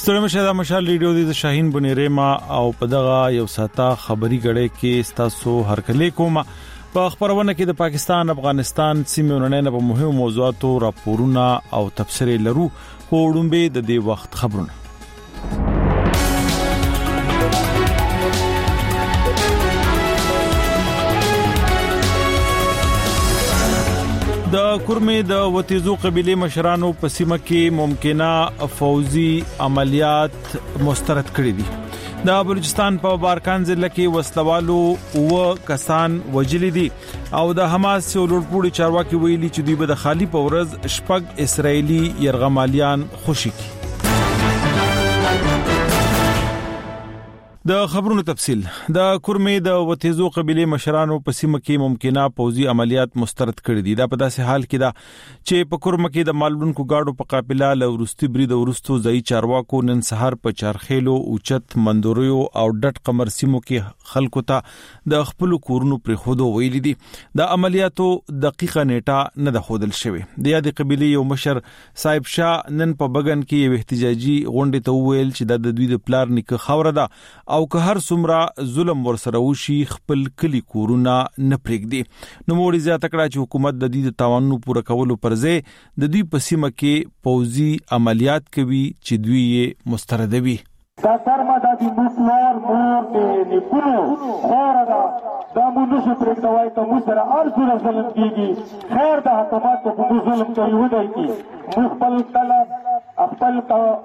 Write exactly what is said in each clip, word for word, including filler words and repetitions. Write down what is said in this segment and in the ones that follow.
ستړي مشه د مشال ریډیو د شاهین بنيره ما او په دغه یو ساته خبري غړې کې ستاسو هرکلی کوم په خبرونه کې د پاکستان افغانستان سیمه وننه په مهمو موضوعاتو راپورونه او تفسیر لرو خو وړاندې د دې وخت خبرونه د کورمې د وتیزو قبيله مشرانو په سیمه کې ممکنه فوزي عملیات مسترد کړې دي د بلوچستان په بارکان ضلع کې وسلوالو او کسان وجلي دي او د حماس یو لوړپوړي چارواکي ویلي چې دوی به د خالی په ورځ شپږ اسرایلی يرغمالیان خوشي کړي د خبرونو تفصيل د کورمې د وتیزو قبيله مشرانو په سیمه کې ممکنه فوزي عملیات مسترد کړې دي دا په داسې حال کې دا چې په کورمه کې د مالونکو گاډو په قافله لورستي برید ورستو ځای چارواکو نن سحر په چارخېلو اوچت مندوریو او ډټ قمر سیمو کې خلکو ته د خپل کورونو پر خودو ویل دي د عملیاتو دقیقه نیټه نه د خودل شوی د یادې قبيله یو مشر صاحب شاه نن په بغن کې یو احتجاجي غونډه ته ویل چې د دوی د پلار نیکه خوره ده او که هر څومره ظلم ورسره وشي خپل کلی کورونه نه پرېږدي نو موږ زیاته کړه چې حکومت د دې توانونو پوره کولو پر ځای د دوی په سیمه کې فوزي عملیات کوي چې دوی یې مستردوي دا سرما د دې مسلمان مور دې نکونو خور دا د مونږ پرېږ دوای ته موږ سره ارزو ظلم کیږي خیر د حکومت په موږ ظلم کوي ودای کی موږ خپل کله خپل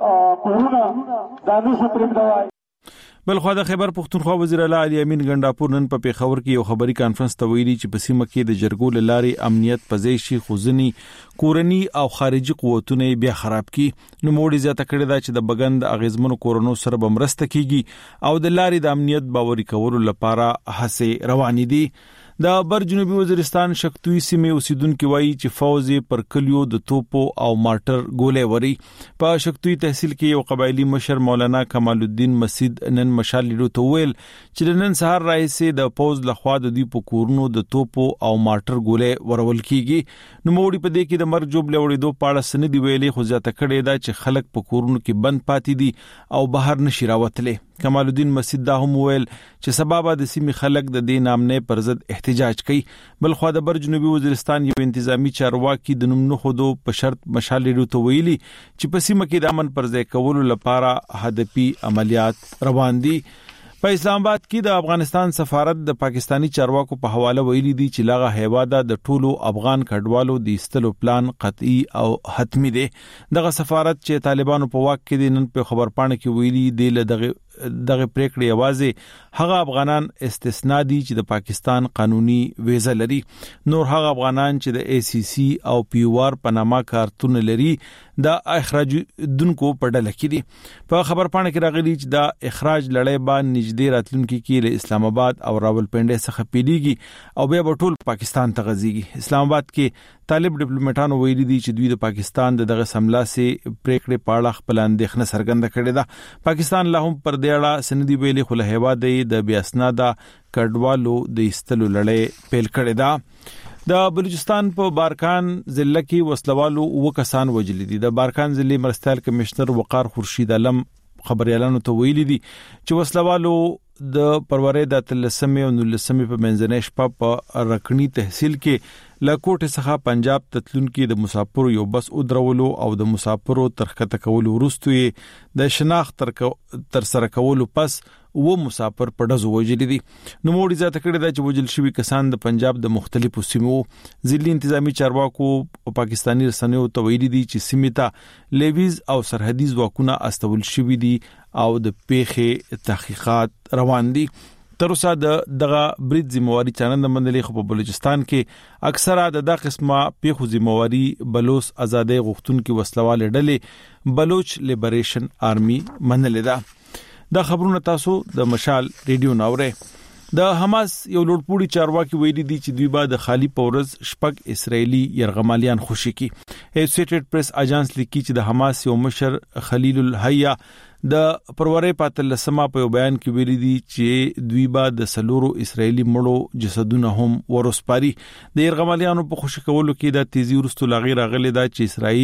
کورونه د نوښ پرېږ دوای بل خو د خیبر پختونخوا وزیر اعلی علي امین ګنداپور نن په پیښور کې یو خبري کانفرنس ته ویلي چې په سیمه کې د جرګو لاري امنیت پزیشي خوځنی کورنی او خارجي قوتونه بیا خراب کی نو موړي زیاته کړی دا چې د بغند اغیزمنو کورونو سره بمرسته کیږي او د لاري د امنیت باوري کولو لپاره هڅه روانې دي د بر جنوبي وزیرستان شکتوي سیمه اوسیدونکو وایي چې فوج پر کلیو د توپو او مارټر ګولې وری په شکتوي تحصیل کې یو قبایلی مشر مولانا کمال الدین مسجد نن مشال لیدو ته ویل چې نن سهار راځي د فوج لخوا د دوی په کورونو د توپو او مارټر ګولې ورول کیږي نو موړي په دې کې د مرګ جوب لوړېدو پاړه سندې ویلې خو ځاته کړي دا چې خلک په کورونو کې بند پاتې دي او بهر نشي راوتلې کمال الدین مسجد دا هم ویل چې سبب د سیمې خلک د دې نامنې پر ضد احتجاج کوي بل خو د بر جنوبي وزیرستان یو انتظامی چارواکي د نوم نه خودو په شرط مشال لیدو ته ویلي چې په سیمه کې د امن پر ځای کولو لپاره هدفي عملیات روان دي په اسلام آباد کې د افغانستان سفارت د پاکستانی چارواکو په حواله ویلي دي چې لاغه هیواده د ټولو افغان کډوالو د استلو پلان قطعي او حتمی دی دغه سفارت چې طالبانو په واک کې د نن په خبرپاڼه کې ویلي دی دغه دغه پریکړې یوازې هغه افغانان استثنا دي چې د پاکستان قانوني ویزه لري نور هغه افغانان چې د ای سی سی او پی او آر پنامه کارتون لري د اخراج دونکو په ډله کې دي په خبرپاڼه کې راغلي چې د اخراج لړۍ باندې نږدې راتلونکي کې له اسلام آباد او راولپنډي څخه پیليږي او بیا ټول پاکستان ته غځيږي اسلام آباد کې طالب ډیپلوماټانو ویلي دي چې دوی د پاکستان دغه سملاسي پریکړې پاړه خپل اندېښنه څرګنده کړې ده پاکستان لا هم پر دیاړه سندي ویلي خو له هوا د بیاسنادا کډوالو د استلو لړۍ پیل کړې ده د بلوچستان په بارکان ضلع کې وسلوالو او کسان وجلي دي د بارکان ضلع مرستیال کمشنر وقار خورشید علم خبريالانو ته ویلي دي چې وسلوالو د پرورې د تلسمې او نلسمې په منځنۍ شپه په رکنی تحصیل کې لکوټ څخه پنجاب تتلون کې د مسافرو یو بس او درولو او د مسافرو ترخته کولو وروسته د شناخت تر تر سره کولو پس و مسافر په دزو وجلي دي نو موړي ذات کړی دا چې وجل شوی کسان د پنجاب د مختلفو سیمو ځلي انتظامی چارواکو او پاکستانی رسنیو ته ویلي دي چې سیمه لیویز او سرحدي ځواکونه استول شوی دي او د پیښې تحقیقات روان دي تر اوسه د دغه برید ذمہواری چانند منلې خو په بلوچستان کې اکثره د دغه قسمه پیښو ذمہواری بلوچ آزادۍ غوښتونکو وسلواله ډلې بلوچ لیبریشن آرمي منلې ده د خبرونو تاسو د مشال ریډیو ناوره د حماس یو لوړپوړي چارواکي ویلي دي چې دوی به د خالی پورز شپږ اسرایلی يرغمالیان خوشي کی ایسوسییټډ پریس اژانس لیکي چې د حماس یو مشر خلیل الحیا د پرورې پاتل سما په بیان کې ویلي دي چې دوی به د سلورو اسرایلی مړو جسدونه هم ورسپاري د يرغمالیانو په خوشی کولو کې د تیزی ورستو لغیر غلې دا چې اسرائیل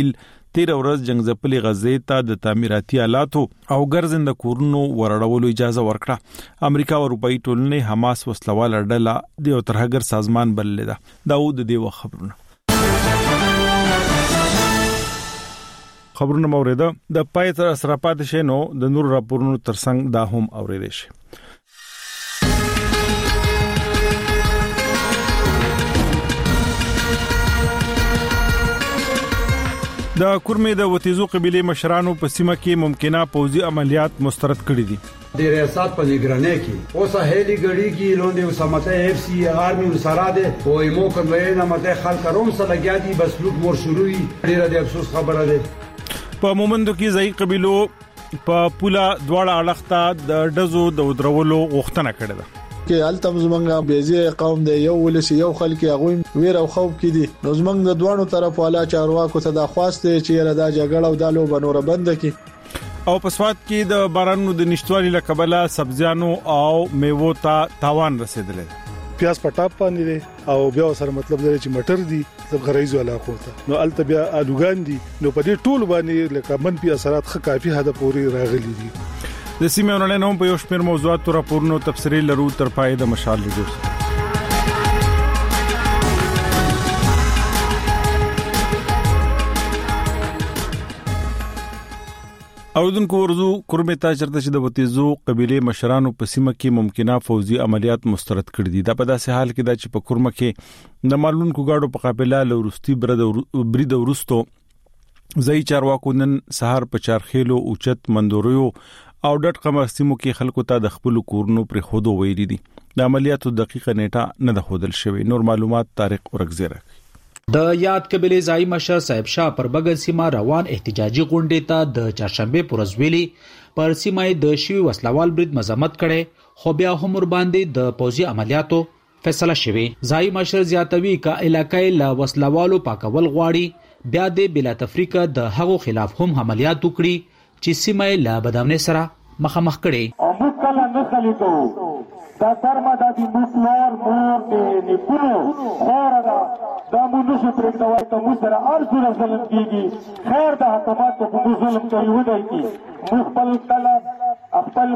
تیر ورځ جنگ ځپلې غزې ته د تعمیراتي آلاتو او ګرځنده کورونو ورړولو اجازه ورکړه. امریکا او اروپאי ټولنې حماس وسلوال ډله د یو ترهګر سازمان بللې ده. داود د دې خبرونه خبرونه موریده د پای تر سره پاتې شي نو د نور راپورونو ترڅنګ دا هم اوریدل شي. د کورمې د وتیزو قبيله مشرانو په سیمه کې ممکنه پوځي عملیات مسترد کړي دي. د ریاست په نگرانی کې اوسه هلي ګړي کې لوندې وسمته اف سی آرمي وسراده او ایمو کنوي نه مته خلک روم سره لګیا دي بس لوټ مور شروعي ډیره د افسوس خبره ده. په مومندو کې ځای قبيلو په پولا دواړه اړخته د دزو د ودرولو غوښتنه کړې ده. کې التم زمنګ بيزي قوم دی یو ولسی یو خلک هغه ویر او خوف کې دي. نو زمنګ د دوانو طرف والا چارواکو ته د خواسته چې لدا جګړه او دالو بنور بند کی او په سواد کې د بارانونو د نشټوالي لکبله سبزیانو او میوو ته تاوان رسیدلې. پیاز پټاپ باندې دي او بیا سره مطلب دی چې مټر دي د غریزو علاقو ته نو الته بیا الوګان دي نو په دې ټول باندې لکه منفي اثرات خ کافي حد پورې راغلي دي. د سیمه ونړۍ نوم په یو شمېر موضوعاتو راپورونو تفصیلي لرو تر پای د مشال لیدو. اوردونکو ورزو کورمې ته چرته چې د وتیزو قبيله مشرانو په سیمه کې ممکنه فوزي عملیات مسترد کړي دي. دا په داسې حال کې دا چې په کورمه کې د مالونکو گاډو په قابله لورستي برید ورستو ځای چارواکو نن سهار په چارخېلو اوچت مندوریو او ډټ قمر سیمو کې خلکو ته د خپل کورونو پر خودو ویلي دي. د عملیاتو دقیقه نیټه نه ده خودل شوی. نور معلومات طارق ورغزیره. د یاد قبيله ځای مشر صاحب شاه پر بغل سیمه روان احتجاجي غونډې ته د چهارشنبه پورز ویلي پر سیمه د شوی وسلوال برید مذمت کړي خو بیا هم ور باندې د پوځي عملیاتو فیصله شوی. ځای مشر زیاتوي کا علاقې لا وسلوالو پاکول غواړي بیا د بلا تفریقه د هغو خلاف هم عملیات وکړي چې سیمه لا بدامنه سره مخامخ کړي. او موږ کله نه خلیدو دا ترمه د دې مسلمان مور دې نیکونو خور دا دا موږ نشو پرېږدوای ته موږ سره هر څومره ظلم کېږي خیر د حکومت په موږ ظلم کوي ودی کی موږ خپل کله خپل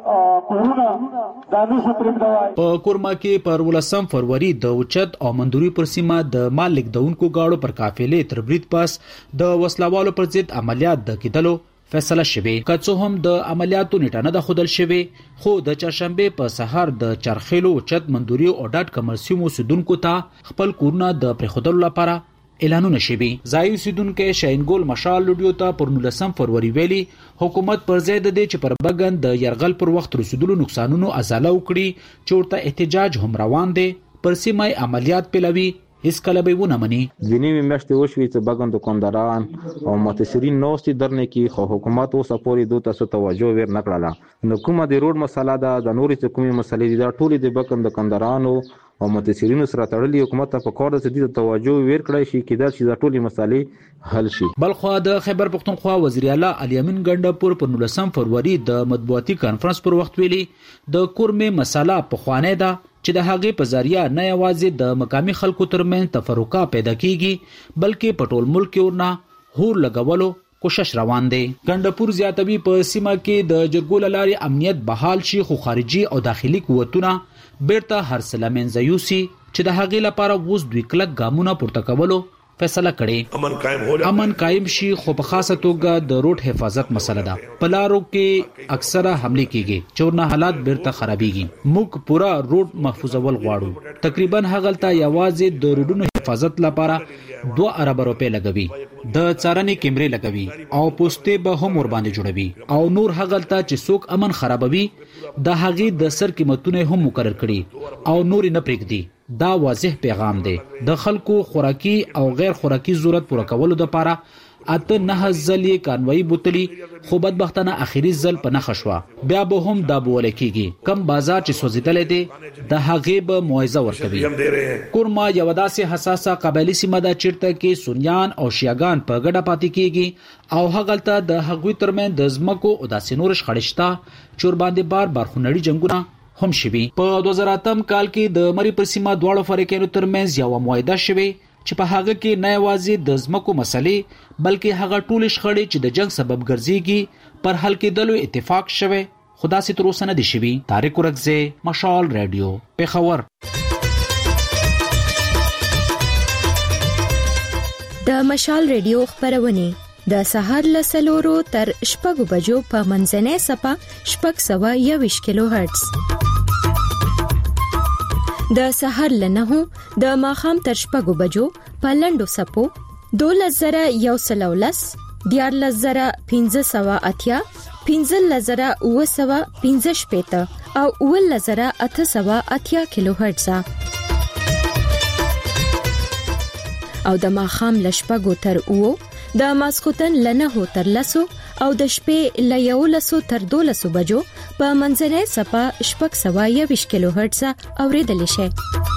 کورونه دا نشو پرېږدوای. په کورما کې پر ولسم فروری د اوچت او مندوري پر سیمه د مالک دونکو گاډو پر قافلې تر برید پاس د وسلوالو پر ضد عملیات د کېدلو فیصله شوه. که څه هم د عملیاتو نیټه نه د خودل شوه خو د چهارشنبه په سحر د چرخېلو اوچت مندوري او ډاټ کمرسیمو سودونکو ته خپل کورونه د پرخودلو لپاره اعلانونه شوي. ځای سودونکو شاینګول مشال لډیو ته پر نولسم فروری ویلي حکومت پر ځای د دې چې پر بغن د يرغل پر وخت رسیدلو نقصانونو ازاله وکړي چورته احتجاج هم روان دي پر سیمه عملیات پلوي هیڅ کله به ونه مني. ځینې میاشتې وشوي چې بغن دکانداران او متاثرین نوستي درنه کې خو حکومت اوس پورې دوه تاسو توجه ور نه کړله. نو کومه د روډ مسله ده د نورې حکومتي مسلې دا ټولې د بغن دکاندارانو او متاثرینو سره تړلې حکومت په کار د دې توجه ور کړی شي کېدل چې دا ټولې مسلې حل شي. بلخو د خیبر پختونخوا وزیر اعلی الیمین ګندپور په نولسم فروری د مطبوعاتي کانفرنس پر وخت ویلي د کورمې مسله په خوانه ده چې د هغې په ذریعہ نه یوازې د مقامی خلکو ترمن تفرقه پیدا کیږي بلکې په ټول ملک کې ورنه هور لګولو کوشش روان دی. ګندپور زیاتوي په سیمه کې د جرګول لاري امنیت بحال شي خو خارجي او داخلي قوتونه بیرته هر سلامین زيوسي چې د هغې لپاره ووس دوی کلک ګامونه پورته کولو فیصله کړي. امن قائم هو امن قائم شي خو په خاصه توګه د روډ حفاظت مسله ده. پلارو کې اکثره حمله کیږي چورنه حالات بیرته خرابيږي. موږ پورا روډ محفوظول غواړو. تقریبا هغلته یوازې د روډونو حفاظت لپاره دوه ارب روپے لګوي. د څارنې کیمرې لګوي او پوسټې به هم ور باندې جوړوي او نور هغلته چې څوک امن خرابوي د هغې د سر قیمتونه هم مقرر کړي او نور نه پرېږدي. دا واضح پیغام دی. د خلکو خوراکي او غیر خوراکي ضرورت پوره کولو لپاره اته نه ځلې کانوي بوتلی خو بدبختانه اخیری ځل په نخښ شو. بیا به هم دا بوله کیږي کم بازار چې سوځیدل دي د هغې به موعظه ورکوي. کورما یو داسې حساسه قبایلی سیمه ده چیرته کې سنیان او شیعاګان په ګډه پاتې کیږي او هغلته د هغوی ترمن د ځمکو او داسې نور شخړشتا چور باندې بار بارخونړي جنگونه هم شوي. په دوه زره اتم کال کې د مری پر سیمه دواړو فریقینو ترمنځ یو معاهده شوه چې په هغه کې نه یوازې د ځمکو مسلې بلکې هغه ټول شخړې چې د جنگ سبب ګرځيږي پر حل کېدلو اتفاق شوه. خدا سي تر اوسه نه دي شوي. طارق ورکزه، مشال رادیو، پیښور. د مشال رادیو خبرونه د سهار له سلورو تر شپږو بجو په منځنۍ سپه شپږ سوه یوویشت کیلو هرتز. د سهار له نهو د ماښام تر شپږو بجو په لنډو سپو دولس زره یو سل او لس، دیارلس زره پنځه سوه اتیا، پنځلس زره اوه سوه پنځه شپېته او اوولس زره اته سوه اتیا کیلو هرتز. او د ماښام له شپږو تر اوو، د ماسخوتن له نهو تر لسو او د شپې له یولسو تر دولسو بجو په منځنۍ سپه شپږ سوه یوویشت کیلو هرتز اوریدلی شي.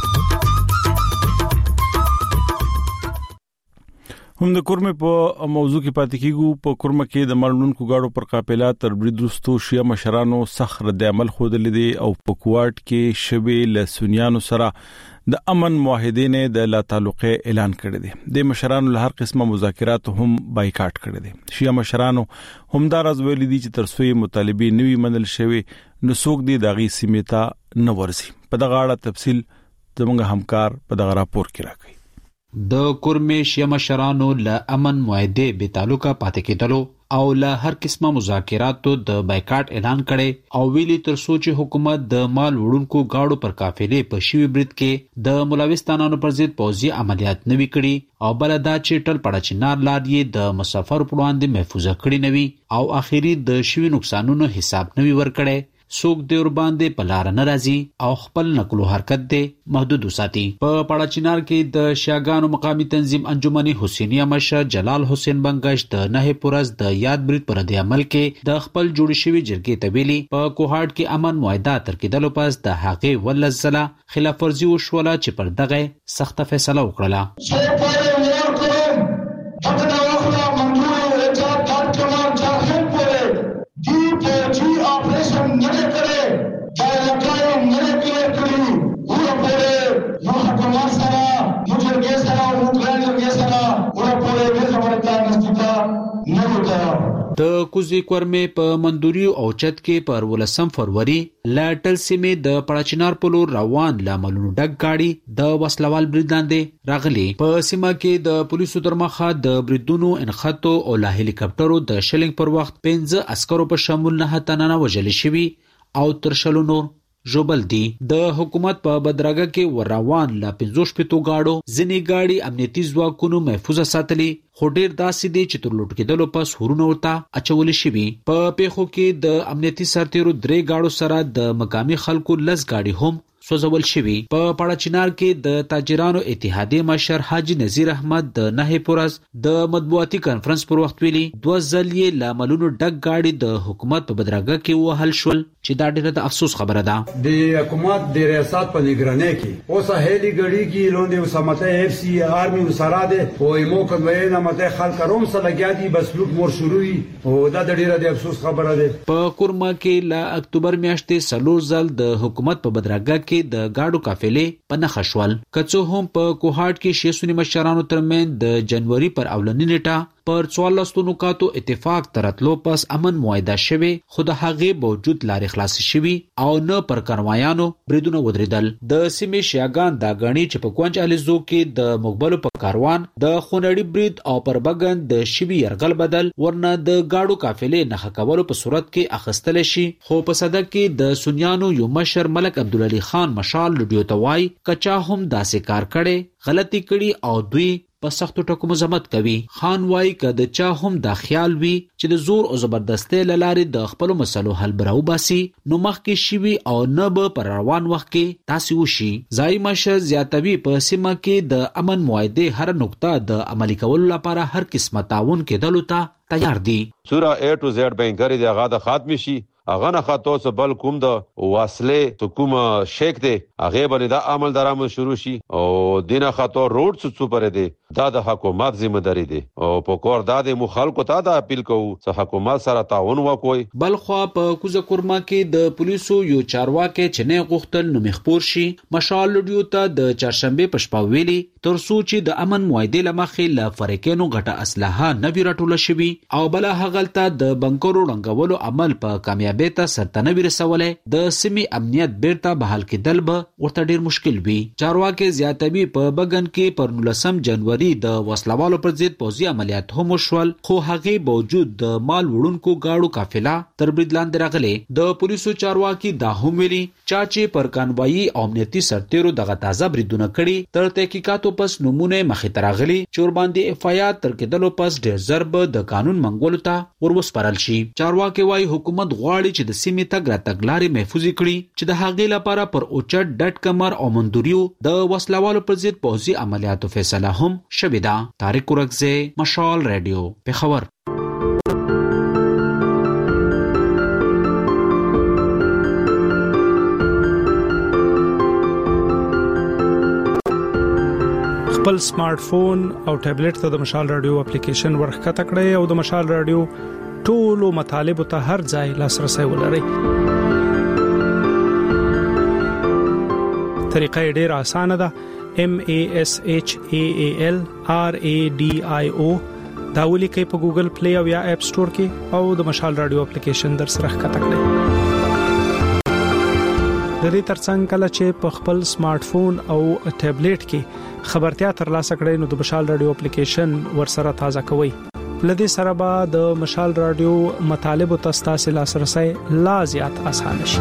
هم د کورمه په موضوع کې پاتې کیږو. په کورمه کې د مړونکو گاډو پر قافله تر برید وروسته شیا مشرانو سخت رد عمل خوده لیدي او په کوارت کې شوي له سنیانو سره د امن معاهدې نه د لا تعلق اعلان کړی دی. د مشرانو له هر قسمه مذاکرات هم بایکاټ کړی دي. شیا مشرانو همدار از ویلي دي چې ترڅو مطالبه نوي منل شوی نو څوک دی دغه سیمه نه ورسي. په دغه اړه تفصیل زموږ همکار په دغه راپور کې راکړي. د کورمه شیا مشرانو له امن معاهده به تعلقه پاتې کېدلو او له هر قسمه مذاکراتو د بایکاټ اعلان کړي او ویلي تر سوچ حکومت د مال وړونکو گاډو پر قافلې په شوی برید کې د ملاوستانانو پر ضد پوځي عملیات نوي کړي او بلدا چې ټل پړه چنار لارې د مسافر په وړاندې محفوظ کړي نوي او اخیری د شوی نقصانونو حساب نوي ورکړي. سوق د ور باندې پلار ناراضي او خپل نقلو حرکت دي محدود وساتي. په پړه چنار کې د شاګانو مقامی تنظیم انجمن حسینیه مشر جلال حسین بنگش د نه پورز د یاد برید پر د عمل کې د خپل جوړ شوی جرګې تبیلی په کوهاټ کې امن معاهده تر کېدلو پس د هغه ولزله خلاف ورزي وشوله چې پر دغه سخت فیصله وکړه. د کوزي کورمه په مندوري او چت کې پر ولسم فروری لاټل سیمه د پړاچنار په لور روان لاملونو ډک گاډي د وسلوال بریداندې راغلي. په سیمه کې د پولیسو تر مخه د بریدونو انخاتو او لا هلیکاپټرو د شلنګ پر وخت پنځه عسکرو په شمول نه تنانه وجل شوی او تر شلو نور جوبل دي. د حکومت په بدرګه کې وروان لا پنځوش پټو گاډو ځنی گاډي امنیتي ځواکونو محفوظ ساتلي خو ډیر داسې دي چې تر لوټ کېدلو پس هورونه ورته اچول شي. په پیښو کې د امنیتي سرتیرو درې گاډو سره د مقامی خلکو لس گاډي هم سوځول شوی. په پړه چنار کې د تاجرانو اتحادیه مشر حاجی نذیر احمد د نه پورز د مطبوعاتي کانفرنس پر وخت ویلي دوه ځلې لاملونو ډک گاډي د حکومت په بدرګه کې وهل شول چې دا ډیره د افسوس خبره ده. د حکومت د ریاست په نگرانی کې اوسه هلي ګړي کې لوندې سمته اف سی آرمي سره ده او ایمو کوي نه مته خلک روم سره لګیا دي بس لوک مور شروعي او دا ډیره د افسوس خبره ده. په کورما کې ل اکتوبر میاشتې سلور ځل د حکومت په بدرګه کې د گاډو قافلې په نخښول کڅو هم په کوهاټ کې شیسونی مشرانو ترمن د جنوري پر اولنی نیټه پر څوارلس نقاطو اتفاق ترتلو پس امن معاهده شوی خو د هغه باوجود لارې خلاص شوی او نه پر کاروایانو بریدونه ودرېدل. د سیمې شیاګان دا غنی چې په کوچ الیزو کې د مقبلو په کاروان د خونړی برید او پر بغن د شبي يرغل بدل ورنه د گاډو قافلې نه کولو په صورت کې اخستل شي. خو په صدق کې د سنیانو یو مشر ملک عبدالعلی خان مشال لډیو توای کچا هم داسې کار کړي غلطي کړي او دوی په سختو ټکو مزمت کوي. خان وايي کده چا هم دا خیال وي چې د زور او زبردستۍ لارې د خپل مسلو حل براو باسي نو مخکې شي او نه به پر روان وخت کې تاسو وشي. ځای مشه زیاتوي په سیمه کې د امن معاهده هر نقطه د عملي کولو لپاره هر قسمه تعاون کېدلو ته تیار دي. سورا A to Z بینګری د هغه د خاتمه شي اغه نه خاطو څه بل کوم د واصله تو کوم شیک دی هغه باندې دا عمل درامه شروع شي او دینه خاطو روډ څه څه پرې دی دا د حکومت ذمہ داری دی او په کور دا د مخالکو ته دا اپیل کوو چې حکومت سره تعاون وکوي. بل خو په کوزه کورما کې د پولیسو یو چارواکي چې نه غوښتل نو مخبور شي مشال لډیو ته د چهارشنبه په شپه ویلي تر څو چې د امن معاهدې لمخې له فریقینو غټه اسلحه نوی راټوله شوی او بل هغلته د بنکرو رنګولو عمل په کامیابی ته سرته نوی رسولې د سیمې امنیت بیرته بحال کېدل به ورته ډیر مشکل وي. چارواکي زیاتوي په بغن کې پر نولسم جنوري د وسلوالو پر ضد پوځي عملیات هم وشول، خو هغه باوجود د مال وړونکو گاړو قافله تر برید لاندې راغله. د پولیسو چارواکي دا هم ویلي چې پر کانوایي او امنیتي سرتیرو دغه تازه بریدونه کړي. تر تحقیقاتو پس نمونه مخې ته راغلي چې ور باندې اف آی آر تر کېدلو پس ډېر ضرب د قانون منګولو ته ورسپارل شي. چارواکي وايي حکومت غواړي چې د سیمې تګ راتګ لارې محفوظ کړي چې د هغې لپاره پر اوچت ډټ کمر او مندوریو د وسلوالو پر ضد پوځي عملیاتو فیصله هم شوې ده. طارق ورکزے، مشال رادیو، پېښور. خپل سمارټ فون او ټابلیټ ته د مشال رادیو اپلیکیشن ورخته کړئ او د مشال رادیو ټولو مطالبه ته هر ځای لاسرسي ولرئ. طریقه ډیره اسانه ده. M A S H A A L R A D I O دا ولیکئ په ګوګل پلی او یا اپ سٹور کې او د مشال رادیو اپلیکیشن در سره ښکته کړئ. د دې ترڅنګ کله چې په خپل سمارټ فون او ټابلیټ کې خبرتیا ترلاسه کړئ نو د مشال رادیو اپلیکیشن ورسره تازه کوئ. لدې سره به د مشال رادیو مطالب او تاسو لاسرسي لا زیات اسانه شي.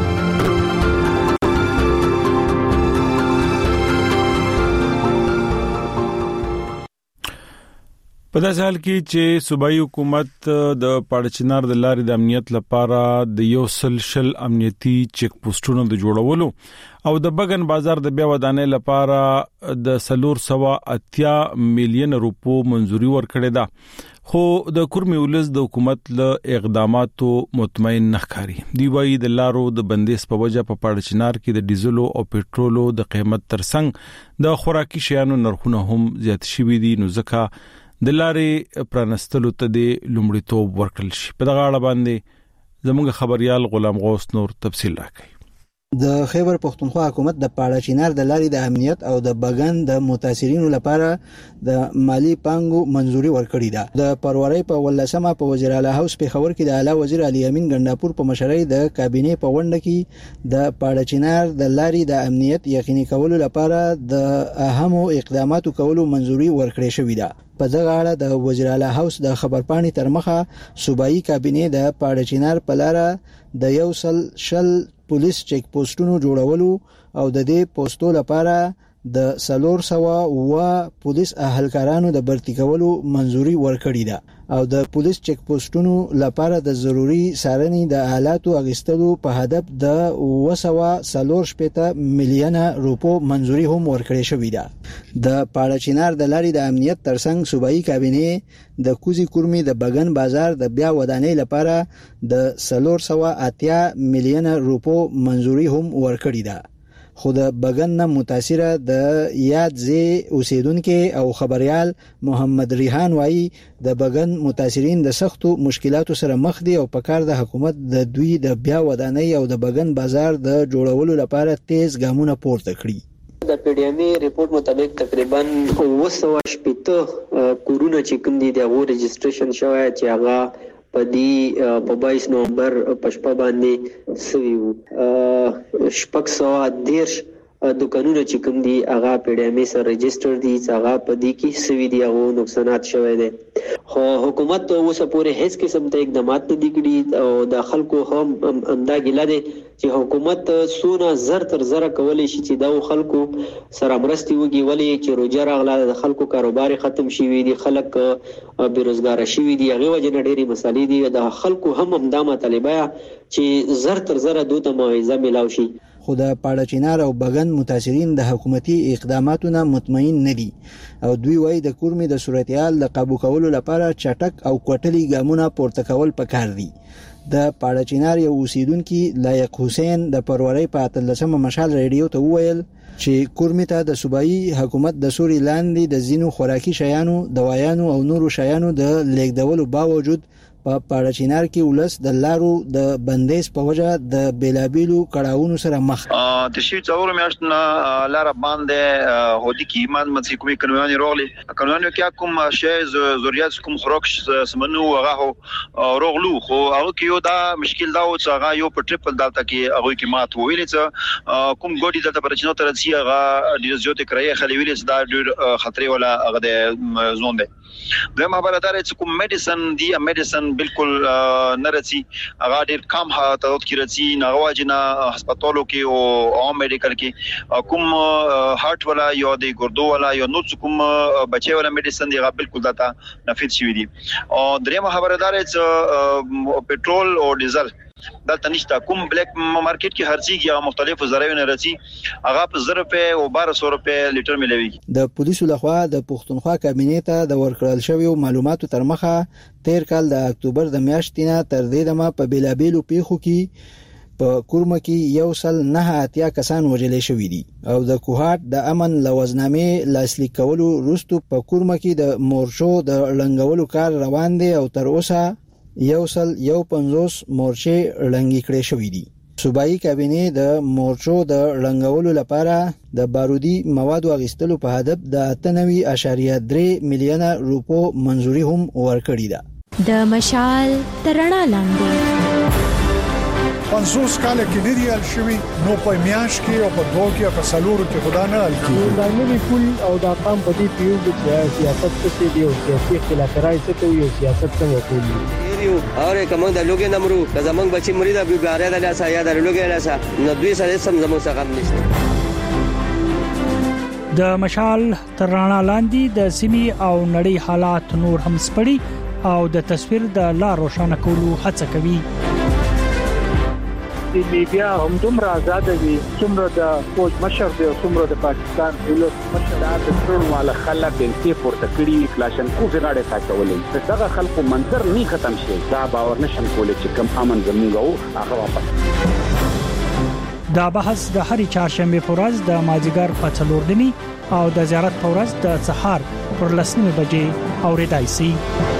په داسې حال کې چې صوبایي حکومت د پاړچنار د لارې د امنیت لپاره د یو سل شل امنیتي چیک پوسټونو د جوړولو او د بغن بازار د بیا ودانې لپاره د سلور سوا اتیا میلیون روپو منځوري ورکړې ده، خو د کورمي ولز د حکومت له اقداماتو مطمئن نه ښکاري. دی وايي د لارو د بندیز په وجه په پاړچنار کې د ډیزلو او پېټرولو د قیمت ترڅنګ د خوراکي شیانو نرخونه هم زیات شوي دي، نو ځکه د لارې پرانستلو ته د لومړیتوب ورکړل شي. په دغه اړه باندې زموږ خبريال غلام غوث نور تفصیل راکړي. د خیبر پختونخوا حکومت د پاړچینار د لارې د امنیت او د بغن د متاثرینو لپاره د مالی پانګو منځوري ورکړې ده. د پروري په ولسمه په وزیر اعلی هاوس په خبر کې د اعلی وزیر علي امین ګنداپور په مشرۍ د کابینې په غونډه کې د پاړچینار د لارې د امنیت یقیني کولو لپاره د اهمو اقداماتو کولو منځوري ورکړې شوې ده. په دغه اړه د وزیر اعلی هاوس د خبرپاڼې تر مخه صوبایي کابینې د پاړچینار په لار د یو سل شل پولیس چیک پوسټونو جوړولو او د دې پوسټو لپاره د سلور سوا و پولیس اهلکارانو د برتی کولو منځوري ورکړې ده او د پولیس چیک پوسټونو لپاره د ضروری سارنې د آلاتو اغستلو په هدف د وسوا سلور شپته میلیونه روپو منځوري هم ورکړې شوې ده. د پاړچینار د لارې د امنیت ترڅنګ صوبایي کابینې د کوزي کورمي د بغن بازار د بیا ودانې لپاره د سلور سوا اتیا میلیونه روپو منځوري هم ورکړې ده. خو د بغن نه متاثره د یاد زی اوسیدونکو او خبريال محمد ریحان وایي د بغن متاثرین د سختو مشکلاتو سره مخ دي او په کار د حکومت د دوی د بیا ودانۍ او د بغن بازار د جوړولو لپاره تیز ګامونه پورته کړي. د پی ډی ام ای ریپورت مطابق تقریبا اوه سوه شپږ کورونه چې کوم دي د رجسټریشن شوی چې هغه په دې په بایس نومبر په شپه باندې سوي وو. شپږ سوه دیرش دکانونه چې کوم دي هغه پی ډی ام ای سره رجسټر دي، هغه په دې کې سوي دي، هغه نقصانات شوی دي. خو حکومت اوسه پورې هیڅ قسم ته اقدامات نه دي کړي او د خلکو هم انده ګیله دي چې حکومت سونه زر تر زر کولی شي چې دا خلکو سره مرستي وږي، ولی چې روجه راغله د خلکو کاروبار ختم شي دي، خلک بیروزګار شي دي، هغه وجه نه ډېری مسالې دي. د خلکو هم هم د مطالبه چې زر تر زر دوته موعظه ملاو شي. خو د پاړچینار او بغن متاثرین د حکومتي اقداماتو نه مطمئن نه دي او دوی وايي د کورمي د صورتحال د قابو کولو لپاره چټک او کوټلي ګامونه پورته کول پکار دي. د پاړچینار یو اوسیدونکو لایق حسین د پروري په اتلسمه مشال رادیو ته وویل چې کورمي ته د صوبایي حکومت د سوري لاندې د زینو خوراکي شیانو، دوايانو او نورو شیانو د لیږدولو باوجود په پاړچینار کې ولس د لارو د بندیز په وجه د بیلابیلو کړهونو سره مخ. تشي څور میاشتنا لار باندې هودي کی ایمان مڅ کومي کنوانی روغلي کنوانی کې کوم شی ضرورت کوم خوراک سمنو هغه روغلو خو هغه کې یو دا مشکل دا و چې هغه یو په ټریپل دالتا کې هغه کې مات ویلې چې کوم ګوډي دلته پرچنو تر چې هغه د زیاتې کرایه خلې ویلې دا ډېر خطرې ولا هغه د زون ده د مخابراتار چې کوم میډیسن دی میډیسن بالکل نرسي هغه ډېر کم حالت کې رسي ناواجنا هسپتالو کې او عام میډیکل کې کوم هارت ولا یا د ګردو ولا یا نو کوم بچي ولا میډیسن دی هغه بالکل داتا نفید شوی دي او درې مخابراتار چې پټرول او ډیزل دلته نشته کوم بلیک مارکیټ کې هرڅیږي او مختلفو ذرایونه رسي هغه په زر روپے او بارہ سو روپے لیټر ملوي د پولیسو لخوا د پښتونخوا کابینې ته د ورکړل شوی معلوماتو تر مخه تیر کال د اکتوبر د میاشتې نه تر دې دمه په بیلابیلو پیښو کې په کورمه کې یو سل نه اتیا کسان وژل شوی دي او د کوهات د امن لوزنامې لاسلیک کولو وروسته په کورمه کې د مورچو د لنګولو کار روان دی او تر اوسه یو سل یو پنځوس مورچې لنګي کړې شوې دي. صوبایي کابینې د مورچو د لنګولو لپاره د بارودي موادو اغستلو په هدف د اته نوي اعشاریه درې میلیونه روپو منزوري هم ورکړې ده. د مشال ترڼا لاندې پنځوس کال کې لري الشوي نو په میاش کې او په دوه کې په سلورو کې خدا نه الکی دا نوی پول او دا قام په دې پیو چې سیاست څه دی او سیاسي خلافکاري څه کوي او سیاست څنګه کوي یو اور کوم د لوګي نمرو که زمنګ بچي مریدا بیګاره د لاسه یا د لوګي لاسه نو دوی سره سم زمو څخه غم نشته. د مشال ترڼا لاندې د سیمي او نړۍ حالات نور هم سپړي او د تصویر د لا روښانه کولو هڅه کوي. د میډیا هم دومره آزاد دي څومره د فوج مشر دی او څومره د پاکستان دولت مشر د ټول مال خلک بنتي پورته کړی کلاشن کو غاړه ساتولې دغه خلکو منظر نه ختم شي دا باور نشم کولای چې کم امن زموږ او هغه واپس. دا بحث د هرې چهارشنبه په ورځ د مازیګر په څلور نیمه او د زیارت په ورځ د سهار پر لسمه بجې اوریدای شي.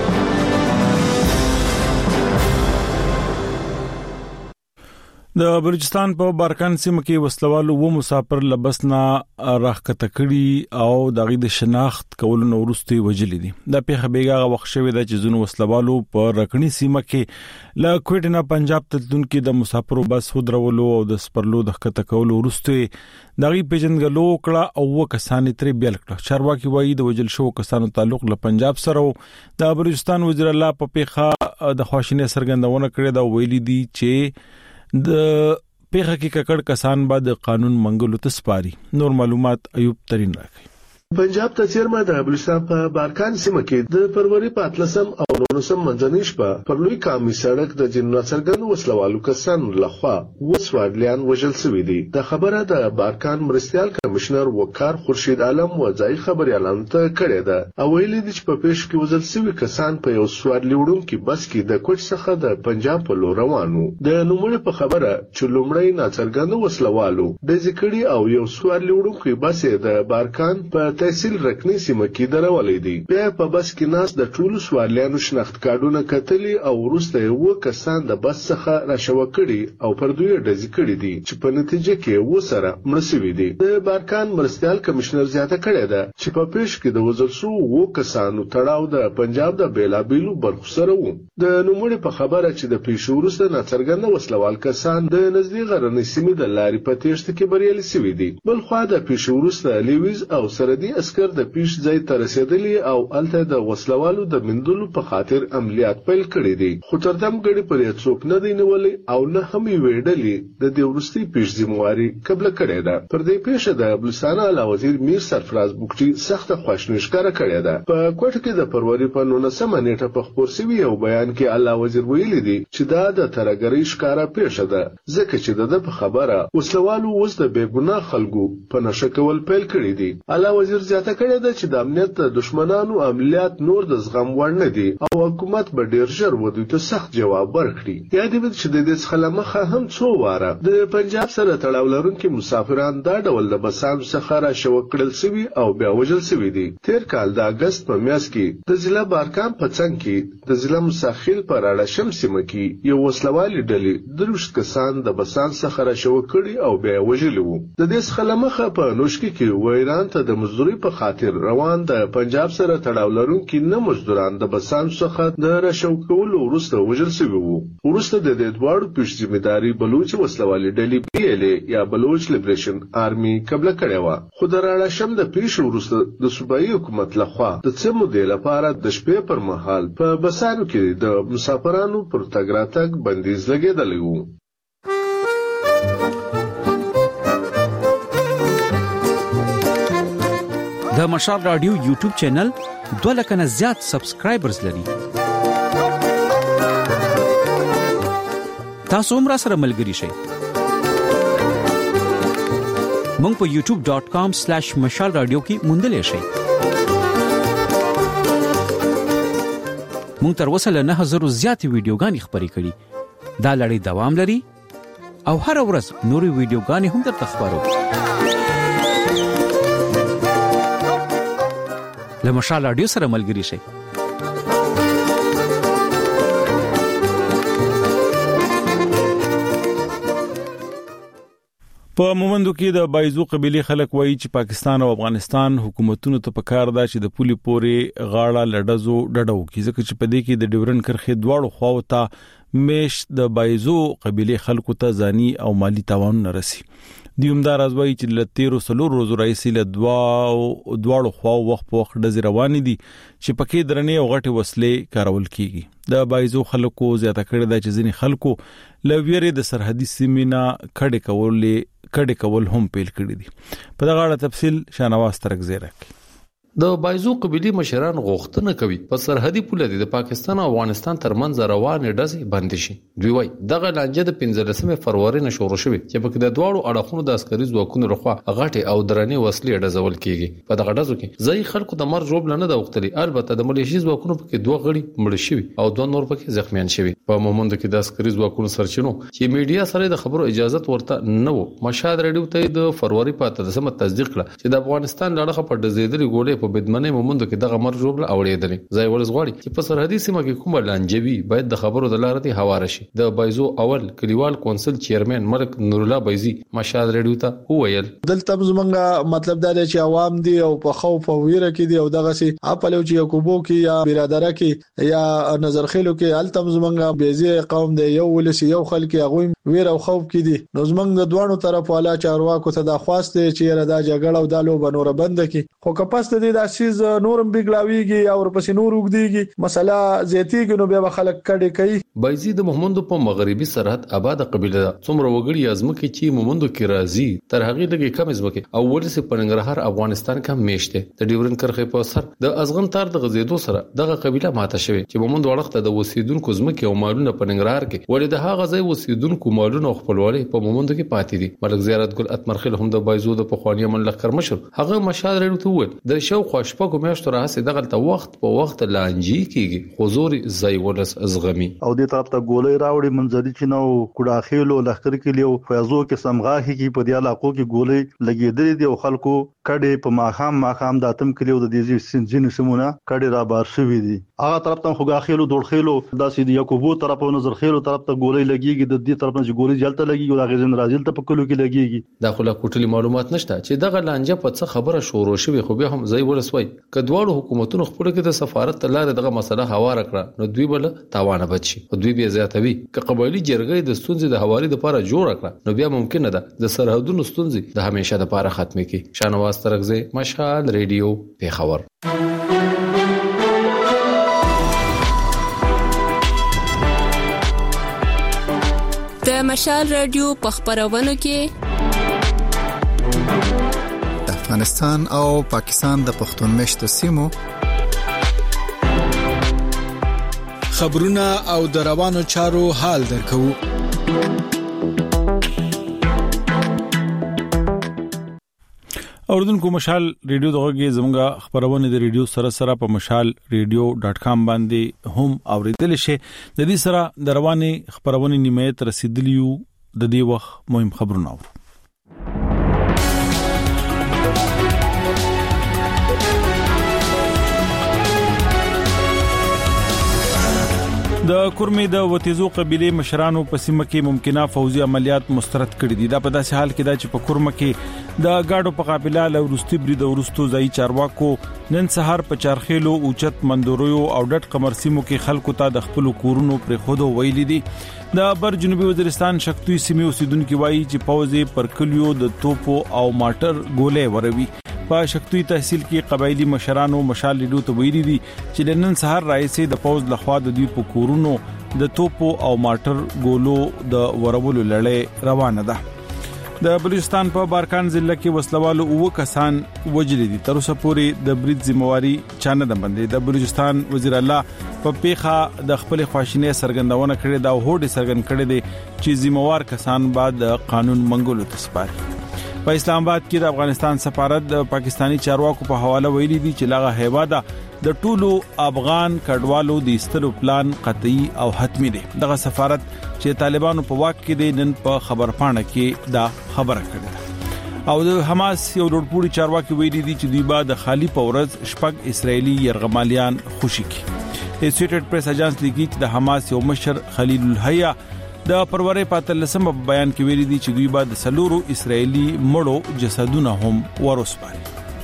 د بلوچستان په بارکان سیمه کې وسلوالو و مسافر لبسنا راخته کړي او دغه د شناخت کولو نو ورستي وجلې دي. د پیښه بیګه وخت شوی د چزونو وسلوالو په رکنی سیمه کې ل کوټنا پنجاب تلتون کې د مسافرو بس خودرولو او د سپرلو د خته کولو ورستي دغه پیجنګلو کړه او وکسان ترې بیل کړه. چارواکي وایي د وجل شو کسانو تعلق له پنجاب سره د بلوچستان وزیر الله په پیښه د خواشینه سرګندونه کړې دا ویلي دي چې د پیښه کې ککړ کسان بعد قانون منګلو ته سپاري. نور معلومات ایوب ترين راکړي. پنجاب ته چیرمه د بلوچستان په بارکان سیمه کې د فروری په اتلسم او نولسم منځنۍ شپه پر لوی کامي سړک د جنرال سرګن وسلوالو کسانو لخوا وسوادلیان وژل شوي دي. د خبره د بارکان مرستيال کمشنر وقار خورشید عالم وځای خبري اعلان ته کړی ده او ویلي دي چې په پیښ کې وژل شوي کسان په یو سوادلی وډونکو بس کې د کوټ څخه د پنجاب په لور روانو. د نوموړي په خبره چې لومړی ناڅرګند وسلوالو د ذکرې او یو سوادلی وډونکو بس د بارکان په تحصیل رکنی سیمه کې درولې دي. بیا په بس کې ناس د ټولو سوالیانو شناخت کارډونه کتلي او وروسته یو کسان د بس څخه راشوه کړي او پر دوی ډزې کړي دي چې په نتیجه کې و سره مړ شوي دي. د بارکان مرستيال کمشنر زیاته کړې ده چې په پیښ کې د وژل شوو و کسانو تړاو د پنجاب د بیلابیلو برخو سره و. د نوموړي په خبره چې د پیښو وروسته ناڅرګند وسلوال کسان د نږدې غرنۍ سیمې د لارې په تېښته کې بریالي شوي دي. بل خوا د پیښو وروسته لیویز او سردي عسكر د پیښ ځای ته رسیدلي او الته د وسلوالو د مندلو په خاطر عملیات پیل کړي دي. خو تر دم غړي پر څوک نه دی نیولې او نه هم ویډلې د دې ورستي پیښ ذمہواری قبل کړي ده. پر دې پیښه د بلوچستان اعلی وزیر میر سرفراز بوکټي سخت خوښنی ښکارا کړی ده. په کوټه کې د فروری په نولسمه نیټه په خبر شوی یو بیان کې اعلی وزیر ویلي دي چې دا د ترګری ښکارا پیښه ده ځکه چې د په خبره وسلوالو اوس د بیګناه خلکو په نشه کول پیل کړي دي. اعلی وزیر ډیر زیاته کړې ده چې د امنیت د دشمنانو عملیات نور د زغم وړ نه دي او حکومت به ډیر ژر ودوی ته سخت جواب ورکړي. یادې وي چې د دې څخه لمخه هم څو واره د پنجاب سره تړاو لرونکي مسافران دا ډول د بسانو څخه راشوه کړل شوي او بیا وژل شوي دي. تیر کال د اګست په میاشت کې د ضلع بارکام په څنګ کې د ضلع مساخیل په راړشم سیمه کې یو وسلوالي ډلې درویشت کسان د بسان څخه راشوه کړي او بیا وژلي وو. د دې څخه لمخه په نوشکی کې وایران ته د مزدوري په خاطر روان د پنجاب سره تړاو لرونکي نه مزدوران د بسان څخه د راشو کولو وروسته وژل شوي وو. وروسته د دې دواړو پیش ذمہداري بلوچ وسلوالي ډلې پی ال ای یا بلوچ لیبریشن آرمي قبل کړې و. خو د راړشم د پیش وروسته د صوبایي حکومت لخوا د څه مودې لپاره د شپې پر مهال په بسانو کې د مسافرانو پر تګ راتګ بندیز لګېدلی و. د مشال رادیو یوټیوب چینل دوه لک نه زیات سبسکرایبرز لري. تاسو هم را سره ملګري شئ. مونږ په یوټیوب ډاٹ کام سلیش مشال رادیو کې موندلی شئ. مونږ تر اوسه له نه هزارو زیاتې ویډیوګانې خپرې کړي. دا لړۍ دوام لري او هر ورځ نورې ویډیوګانې هم درته خپرو. له مشال رادیو سره ملګري شئ. په مومندو کې د بایزو قبيله خلک وایي چې پاکستان او افغانستان حکومتونو ته پکار ده چې د پولي پورې غاړه لډزو ډډو کې ځکه چې په دې کې د ډیورن کرخې دواړو خواو ته میش د بایزو قبيله خلکو ته ځاني او مالی تاوان نه رسي. دیومدار ازوي چې لتیرو سلور روزو رئیسي له دوا دواړو خواو وخت په وخت د روان دي چې پکې درنې او غټي وسلې کارول کیږي. د بایزو خلکو زیاته کړی د چې ځینې خلکو لویری د سرحدي سیمې نه کډه کولې کډه کول هم پیل کړی دي. په دغه اړه تفصیل شانواز ترک زیرک. د بایزو قبيله مشران غوښتنه کوي په سرحدي پوله د پاکستان او افغانستان ترمنځ روانې ډزې بند شي. دوی وايي دغه لانجه د پنځلسمې فروری نه شروع شوه چې په د دواړو اړخونو د عسکري ځواکونو لخوا غټي او درنې وسلې ډزول کیږي. په دغه ډزو کې ځای خلکو د مر جوړ نه د وختلي، البته د ملیشي ځواکونو په کې دوه غړي مړ شوي او دوه نور په کې زخمیان شوي. په مومند کې د عسکري ځواکونو سرچینو چې میډیا سره د خبرو اجازه ورته نه وو، مشهد رادیو ته د فروری په اتلسمه تصدیق کړه چې د افغانستان لړخه په ډزېدلې ګولې په بدمنې مومند کې دغه مر جوړ اورېدلې. ځای ولز غواړي چې په سرحدي سیمه کې کومه لانجوي باید د خبرو د لارې هواره شي. د بایزو اول کلیوال کونسل چیرمن ملک نور الله بایزي مشهد رادیو ته وویل دلته زمونږه مطلب دا دی چې عوام دي او په خوف او ویره کې دي او دغه سي خپل چې یعقوبو کې یا برادره کې یا نظرخیلو کې التم زمونږه بيزي قوم دی یو ولسی یو خلک هغه ویره او خوف کې دي. نو زمونږ د دوانو طرف والا چارواکو ته د خواسته چې را دا جګړه او د لو بنور بند کی خو کپاست دي د سیز نورم بګلاویږي او ورپسې نور وګديږي مسله زیاتیږي نو بیا خلک کډي کوي. بایزي د محمد په مغربي سرحد آباد قبيله څومره وګړي ازمکه چې مومندو کې راځي تر هغه لګي کم ازمکه او ورسې پننګرهار افغانستان کې میشته. د ډیورن کرخې په سر د ازغن تار د غزیدو سره دغه قبيله ماته شوی چې مومند وړخته د وسیدونکو ازمکه او مالونه پننګرهار کې ولې د هغه ځای وسیدونکو مالونه خپلوالي په مومندو کې پاتې دي. ملک زیارت ګل اتمرخیل هم د بایزو د پخوانی من لخر مشر هغه مشال رڼو ته ول د شو خوشپکو میاشتو راځي دغه ته وخت په وخت لانجی کیږي حضور زای ولس ازغمی او دې طرف ته ګولې راوړي منځري چې نو کډاخیلو لخر کې لیو فیضو کې سمغاهي کې په دې علاقو کې ګولې لګېدلې دي او خلکو کډې په ماخام ماخام د اتم کلیو د دې سنجن سمونه کډې را بار شوې دي. هغه طرف ته خوګاخیلو دوړخیلو داسې د یعقوبو طرف او نظرخیلو طرف ته ګولې لګيږي د دې طرف نه ګولې جلته لګيږي او د غزن راځل ته په کلو کې لګيږي. داخله کوټلي معلومات نشته چې دغه لانجه په څه خبره شروع شوه خو به هم ځای ولسوي کډوالو حکومتونو خپل کې د سفارت تلاره دغه مسله هواره کړه نو دوی بل تاوان بچي او دوی بیا زیاتوي ک قبایلی جرګې د ستونزې د حوالې لپاره جوړ کړه نو بیا ممکن ده د سرحدونو ستونزې د همیشه لپاره ختمه کی. شانواز ترغزه مشال ریډیو پیښور. د مشال ریډیو په خبرونو کې د افغانستان او پاکستان د پښتون مشت سیمو خبرونه او د روانو چارو حال درکو. اوردونکو مشال ریډیو دغه زموږه خبرونه د ریډیو سره سره په مشال ریډیو ډاٹ کام باندې هم اوریدل شي. د دې سره د رواني خبرونه نیمه تر رسیدلیو د دې وخت مهم خبرونه اورو. د کورمې د وتیزو قبيله مشرانو په سیمه کې ممکنه فوزي عملیات مسترد کړي دي. دا په داسې حال کې دا چې په کورمه کې د گاډو په قافله له ورستي برید ورستو ځای چارواکو نن سهار په چارخېلو اوچت مندوریو او ډټ قمر سیمو کې خلکو ته د خپل کورونو پر خودو ویلي دي. د بر جنوبي وزیرستان شکتوي سیمې اوسیدونکو وایي چې پوزي پر کلیو د توپو او ماټر ګولې وروي. په شکتوي تحصیل کې قبایلی مشرانو مشال لیدو ته ویلي دي چې نن سهار راځي د پوز لخوا د دوی په کورونو د توپو او ماټر ګولو د ورولو لړۍ روانه ده. د بلوچستان په بارکان ضلع کې وسلوالو او کسان وجل دي. تر اوسه پورې د برید ذمہواری چانه ده باندې. د بلوچستان وزیر الله په پیخه د خپل خواشینه سرګندونه کړې دا هوډ سرګند کړې دي چې ذمہوار کسان بعد قانون منګولو تسپاري. په اسلام آباد کې د افغانستان سفارت د پاکستانی چارواکو په حواله ویلي دي چې لاغه هیواده د ټولو افغان کډوالو د استلو پلان قطعي او حتمی دی. دغه سفارت چې طالبانو په واک کې دي نن په خبرپاڼه کې دا خبره کړې ده. او د حماس یو لوړپوړي چارواکي ویلي دي چې دوی به د خالی پورز شپږ اسرایلی يرغمالیان خوشي کی. اسوسییټډ پریس اژانس لیکي چې د حماس یو مشر خلیل الحیا د پرورې پاتلسم بیان کې ویلي دي چې دوی بعد سلورو اسرایلی مړو جسدونه هم ورسپاري.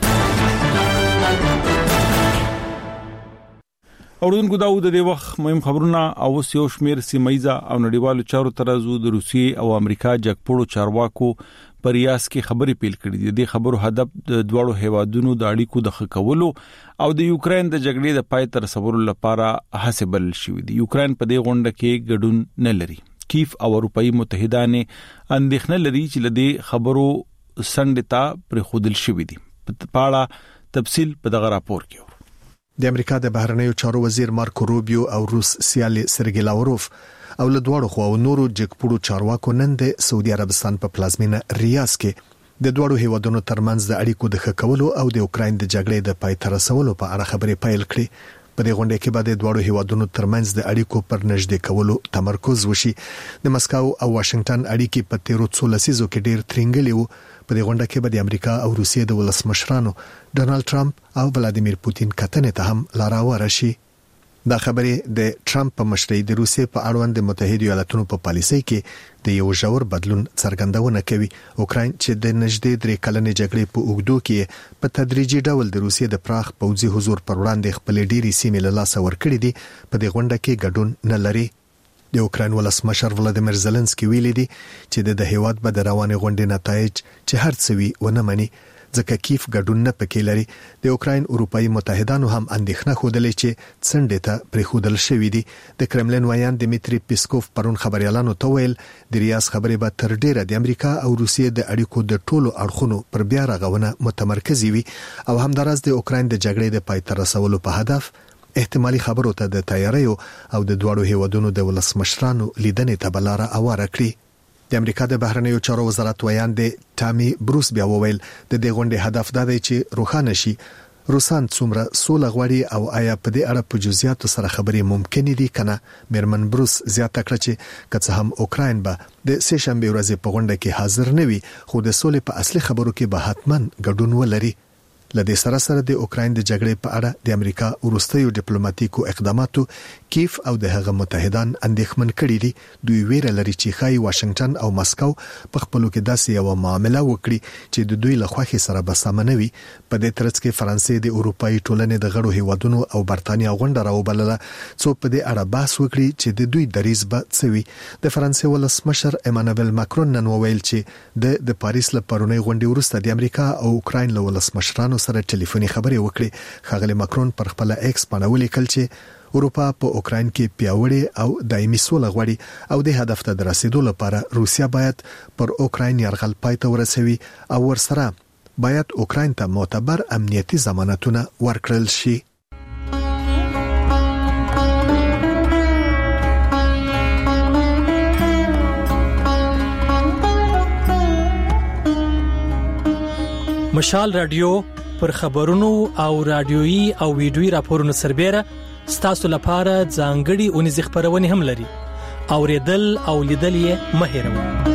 اوردونکو دا د دې وخت مهم خبرونه او یو شمیر سیمایزه او نړیوالو چارو ترازو د روسیې او امریکا جګپوړو چارواکو پر ریاض کې خبرې پیل کړې دي. د خبرو هدف د دوړو هیوادونو د اړیکو د خکولو او د یوکرين د جګړې د پای تر رسولو لپاره هڅه بل شوې دي. یوکرين په دې غونډه کې ګډون نه لري. کیف او اروپאי متحدانه اندېښنه لري چې لدې خبرو سندتا پر خودل شوې دي. په اړه تفصيل په دغه راپور کې د امریکا د بهرنیو چارو وزیر مارکو روبیو او روس سیال سرګی لاوروف او له دوړو خو نورو جګپوړو چارواکو نن د سعودي عربستان په پلازمینه ریاض کې د دوړو هیوادونو ترمنځ د اړیکو د خکولو او د اوکراین د جګړې د پای ته رسولو په اړه خبرې پیل کړې. په دې غونډه کې به د دوړو هیوادونو ترمنځ د اړیکو پر نږدې کولو تمرکز وشي. د مسکو او واشنگټن اړیکې په تیرو څو لسیزو کې ډېر ترنګلې وو. په دې غونډه کې به د امریکا او روسیې د ولسمشرانو ډونالد ټرمپ او ولادیمیر پوتین کتنې ته هم لار هواره شي. دا خبرې د ټرمپ په مشرۍ د روسیې په اړوند د متحده ایالاتونو په پالیسۍ کې د یو ژور بدلون څرګندونه کوي. اوکراین چې د نږدې درې کلنې جګړې په اوږدو کې په تدریجي ډول د روسیې د پراخ پوځي حضور پر وړاندې خپل ډېری سیمې له لاسه ورکړې دي، په دې غونډه کې ګډون نه لري. د اوکراین ولسمشر ولادیمیر زيلنسکي ویلي دي چې د هیواد به د روانې غونډې نتایج چې هر څه وي ونه مني، ځکه کیف ګډون نه پکې لري. د اوکراین اروپאי متحدانو هم اندېښنه خوده چې څنډه ته پریخودل شوې دي. د کرملین وایان دمیتری پیسکوف پرون خبريالانو ته ویل د ریاض خبرې به تر ډیره د امریکا او روسیې د اړیکو د ټولو اړخونو پر بیا رغونه متمرکز وي او همدارس د اوکراین د جګړې د پای ته رسولو په هدف احتمالي خبرو ته د تیاریو او د دوړو هیوادونو د ولسمشرانو لیدنې ته بلاره اواره کړی. د امریکا د بهرنیو چارو وزارت ویان د ټامي بروس بیا وویل د دې غونډې هدف دا دی چې روښانه شي روسان څومره سوله غواړي او آیا په دې اړه په جزئیاتو سره خبرې ممکن دي کنه. میرمن بروس زیاته کړه چې که هم اوکراین به د سه شنبه ورځې په غونډه کې حاضر نه وي، خو د سولې په اصلي خبرو کې به حتماً ګډون ولري. لدې سره سره د اوکراین د جګړې په اړه د امریکا وروستیو ډیپلوماټیکو اقداماتو کیف او د هغه متحدان اندېښمن کړي دي. دوی ویره لري چې خای واشنگټن او مسکو په خپلو کې داسې یو معامله وکړي چې د دوی له خوښي سره به سمونه وي. په دې ترڅ کې فرانسې د اروپאי ټولنې د غړو هیوادونو او برتانیا غونډه راوبلله څو په دې اړه بحث وکړي چې د دوی دریځ به څه وي. د فرانسې ولسمشر ایمانوئل ماکرون نن وویل چې د د پاریس له پرونی غونډې وروسته د امریکا او اوکراین له ولسمشرانو سره ټلیفوني خبرې وکړي. ښاغلی ماکرون پر خپل ایکس باندې ولیکل چې اروپا په اوکراین کې پیاوړی او دایمي سوله غواړي او د هدف ته رسیدو لپاره روسیا باید پر اوکراین یرغل پای ته ورسوي او ورسره باید اوکراین ته معتبر امنیتي ضمانتونه ورکړل شي. مشال رادیو پر خبرونو او رادیويي او ویډیويي راپورونو سربېره ستاسو لپاره ځانګړي اونیز خبرونه هم لري. اوریدل او لیدل یې مه هېروئ.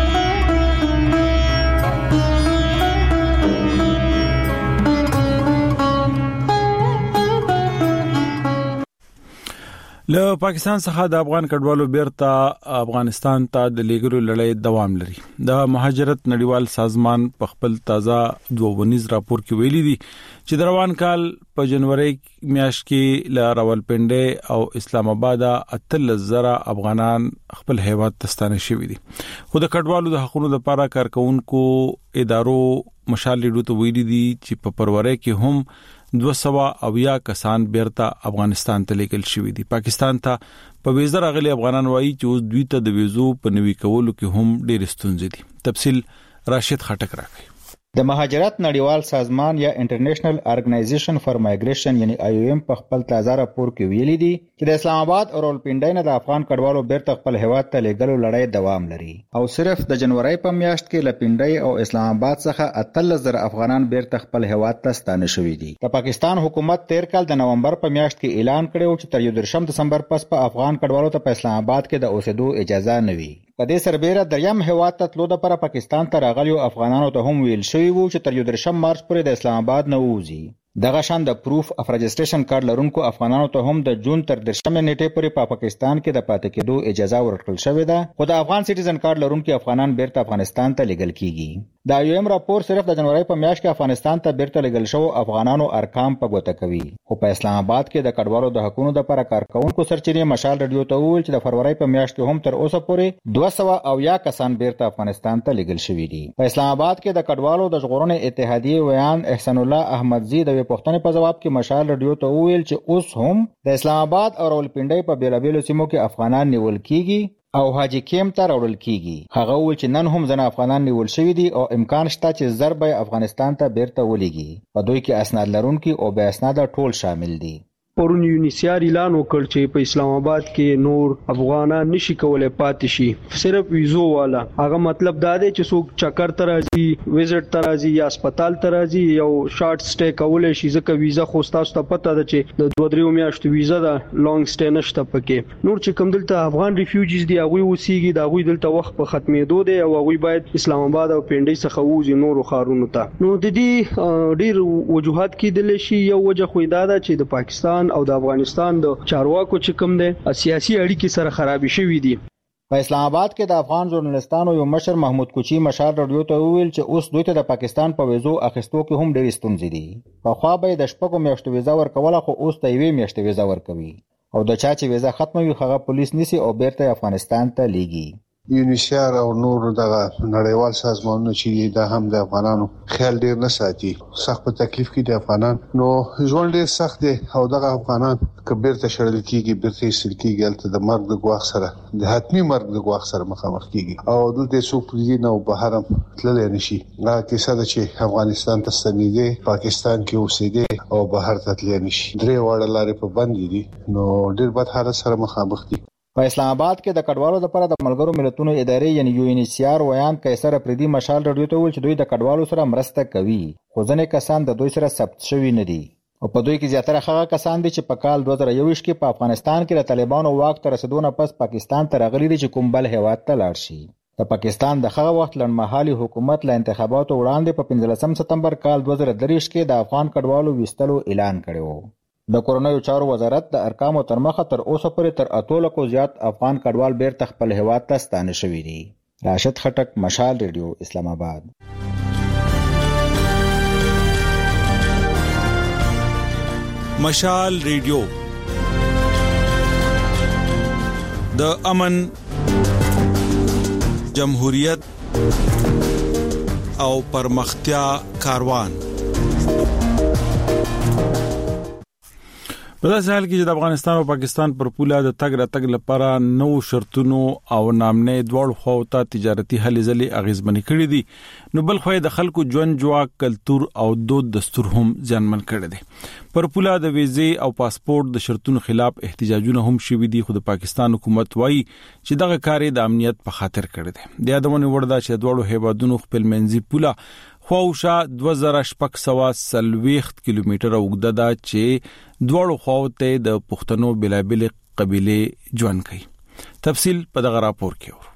له پاکستان څخه د افغان کډوالو بیرته افغانستان ته د لیګلو لړۍ دوام لري. د مهاجرت نړیوال سازمان په خپل تازه دوونیز راپور کې ویلي دي چې د روان کال په جنوري میاشت کې له راولپنډي او اسلام آباد اتل زره افغانان خپل هیواد ته ستانه شوي دي. خو د کډوالو د حقوقو لپاره کارکونکو ادارو مشال لیډو ته ویلي دي چې په فروری کې هم دو سوا اویا کسان بیرته افغانستان ته لیکل شوی دي. پاکستان ته په ویزه راغلي افغانان وایي چې اوس دوی ته د ویزو په نوي کولو کې هم ډېر ستونزې دي. تفصیل راشد خټک راکړي. د مهاجرت نړیوال سازمان یا انټرنیشنل ارګنایزیشن فار مایګریشن یعنی آی او ایم په خپل تازه راپور کې ویلي دي چې د اسلام آباد او راولپنډي نه د افغان کډوالو بیرته خپل هیواد ته لیږلو لړۍ دوام لري او صرف د جنوري په میاشت کې لپنډي او اسلام آباد څخه اتل زره افغانان بیرته خپل هیواد ته ستانه شوي دي. د پاکستان حکومت تیر کال د نومبر په میاشت کې اعلان کړی چې تر یو دسمبر پس په افغان کډوالو ته په اسلام آباد کې د اوسېدو اجازه نه وي. په دې سربېره دریم هیواد ته تلو لپاره پاکستان ته راغليو افغانانو ته هم ویل شوی وو چې تر یو درشم مارچ پورې د اسلام آباد نه ووځي. دغه شان د پروف اف رجسټریشن کارت لرونکو افغانانو ته هم د جون تر درشمې نیټې پورې په پاکستان کې د پاتې کېدو اجازه ورکړل شوې ده. خو د افغان سټیزن کارت لرونکو افغانان بیرته افغانستان ته لیږل کیږي. د یو ایم راپور صرف د جنوري په میاشت کې افغانستان ته بیرته لیږل شو افغانانو ارقام په ګوته کوي. خو په اسلام آباد کې د کډوالو د حقوقو لپاره کارکونکو سرچینې مشال رادیو ته وویل چې د فروری په میاشت کې هم تر اوسه پورې دوه سوه اویا کسان بیرته افغانستان ته لیږل شوي دي. په اسلام آباد کې د کډوالو د ژغورنې اتحادیې ویان احسان الله احمدزي د پښتنې په جواب کې مشال رادیو ته وویل چې اوس هم د اسلام آباد او راولپنډي په بیلابیلو سیمو کې افغانان نیول کیږي او حاجی کیم ته راوړل کیږي. هغه وویل چې نن هم ځنه افغانان نیول شوي دي او امکان شته چې زر به افغانستان ته بیرته ولېږي. په دوی کې اسناد لرونکي او بې اسناده ټول شامل دي. پرون یونیسیار اعلان وکړ چې په اسلام آباد کې نور افغانان نشي کولای پاتې شي صرف ویزو والا. هغه مطلب دا دی چې څوک چکر ته راځي ویزټ ته راځي یا هسپتال ته راځي یو شارټ سټے کولای شي ځکه ویزا خو تاسو ته پته ده چې د دوه درې میاشتو ویزا ده لانګ سټے نشته پکې. نور چې کوم دلته افغان ریفیوجیز دي هغه اوسېږي دا غوي دلته وخت په ختمېدو دی او هغه باید اسلام آباد او پنډي څخه وځي نور خارونو ته. نو د دې ډیر وجوهات کېدل شي. یو وجه خو دا ده چې د پاکستان او د افغانستان د چارواکو چې کوم دي سیاسي اړیکې سره خرابې شوې دي. په اسلام آباد کې د افغان ژورنالستانو یو مشر محمود کوچی مشال رادیو ته ویل چې اوس دوی ته د پاکستان په ویزو اخیستو کې هم ډېرې ستونزې دي. په خوا به د شپږو میاشتو ویزا ورکوله خو اوس ته یوې میاشتې ویزا ورکوي او د چا چې ویزا ختمه وي هغه پولیس نیسي او بیرته افغانستان ته لیږي. یونیسیار او نور دغه نړیوال سازمانونه چې دا هم د افغانانو خیال ډیر نه ساتي. سخت په تکلیف کې د افغانان نو ژوند ډیر سخت دی او دغه افغانان کبیر ته شړل کیږي بیرته سل کیږي الته د مرګ د ګواښ سره د حتمی مرګ د ګواښ سره مخامخ کیږي او دلته څوک دې نو بهر تللی نشي. دا کیسه ده چې افغانستان ته ستنېدي پاکستان کې اوسېدي او بهر ته تللی نشي. درې وړه لارې په بندې دي نو ډیر بد حالت سره مخامخ دي. په اسلام آباد کې د کډوالو لپاره د ملګرو ملتونو ادارې یعنی یو ان ایچ سی آر ویان قیصر افریدي مشال رادیو ته ویل چې دوی د کډوالو سره مرسته کوي خو ځینې کسان د دوی سره ثبت شوي نه دي او په دوی کې زیاتره هغه کسان دي چې په کال دوه زره یوویشت کې په افغانستان کې د طالبانو واک ته رسیدو نه پس پاکستان ته راغلي دي چې کوم بل هیواد ته لاړ شي. د پاکستان د هغه وخت لنډمهالي حکومت له انتخاباتو وړاندې په پنځلسم سپتمبر کال دوه زره درویشت کې د افغان کډوالو ویستلو اعلان کړی و. د کورونایي چارو وزارت د ارقامو تر مخه تر اوسه پورې تر اتو لکو زیات افغان کډوال بیرته خپل هیواد ته ستانه شوي دي. راشد خټک مشال ریډیو اسلام آباد. مشال ریډیو د امن جمهوریت او پرمختیا کاروان. په داسې حال کې چې د افغانستان او پاکستان پر پوله د تګ راتګ لپاره نو شرطونو او نامنې دواړو خواو ته تجارتي هلې ځلې اغیزمنې کړې دي نو بل خو د خلکو ژوند جواک کلتور او دود دستور هم ځانمن کړي دي. پر پوله د ویزې او پاسپورت د شرطونو خلاف احتجاجونه هم شوي دي خو د پاکستان حکومت وایي چې دغه کار د امنیت په خاطر کړی دی. د یادونه وړ ده چې دواړو هیوادونو خپل منځي پوله خواوشا دوه زره شپږ سوه څلوېښت کیلومتره اوږده ده چې دواړو خواو ته د پښتنو بېلابېلې قبیلې ژوند کوي. تفصیل په دغه راپور کې اورو.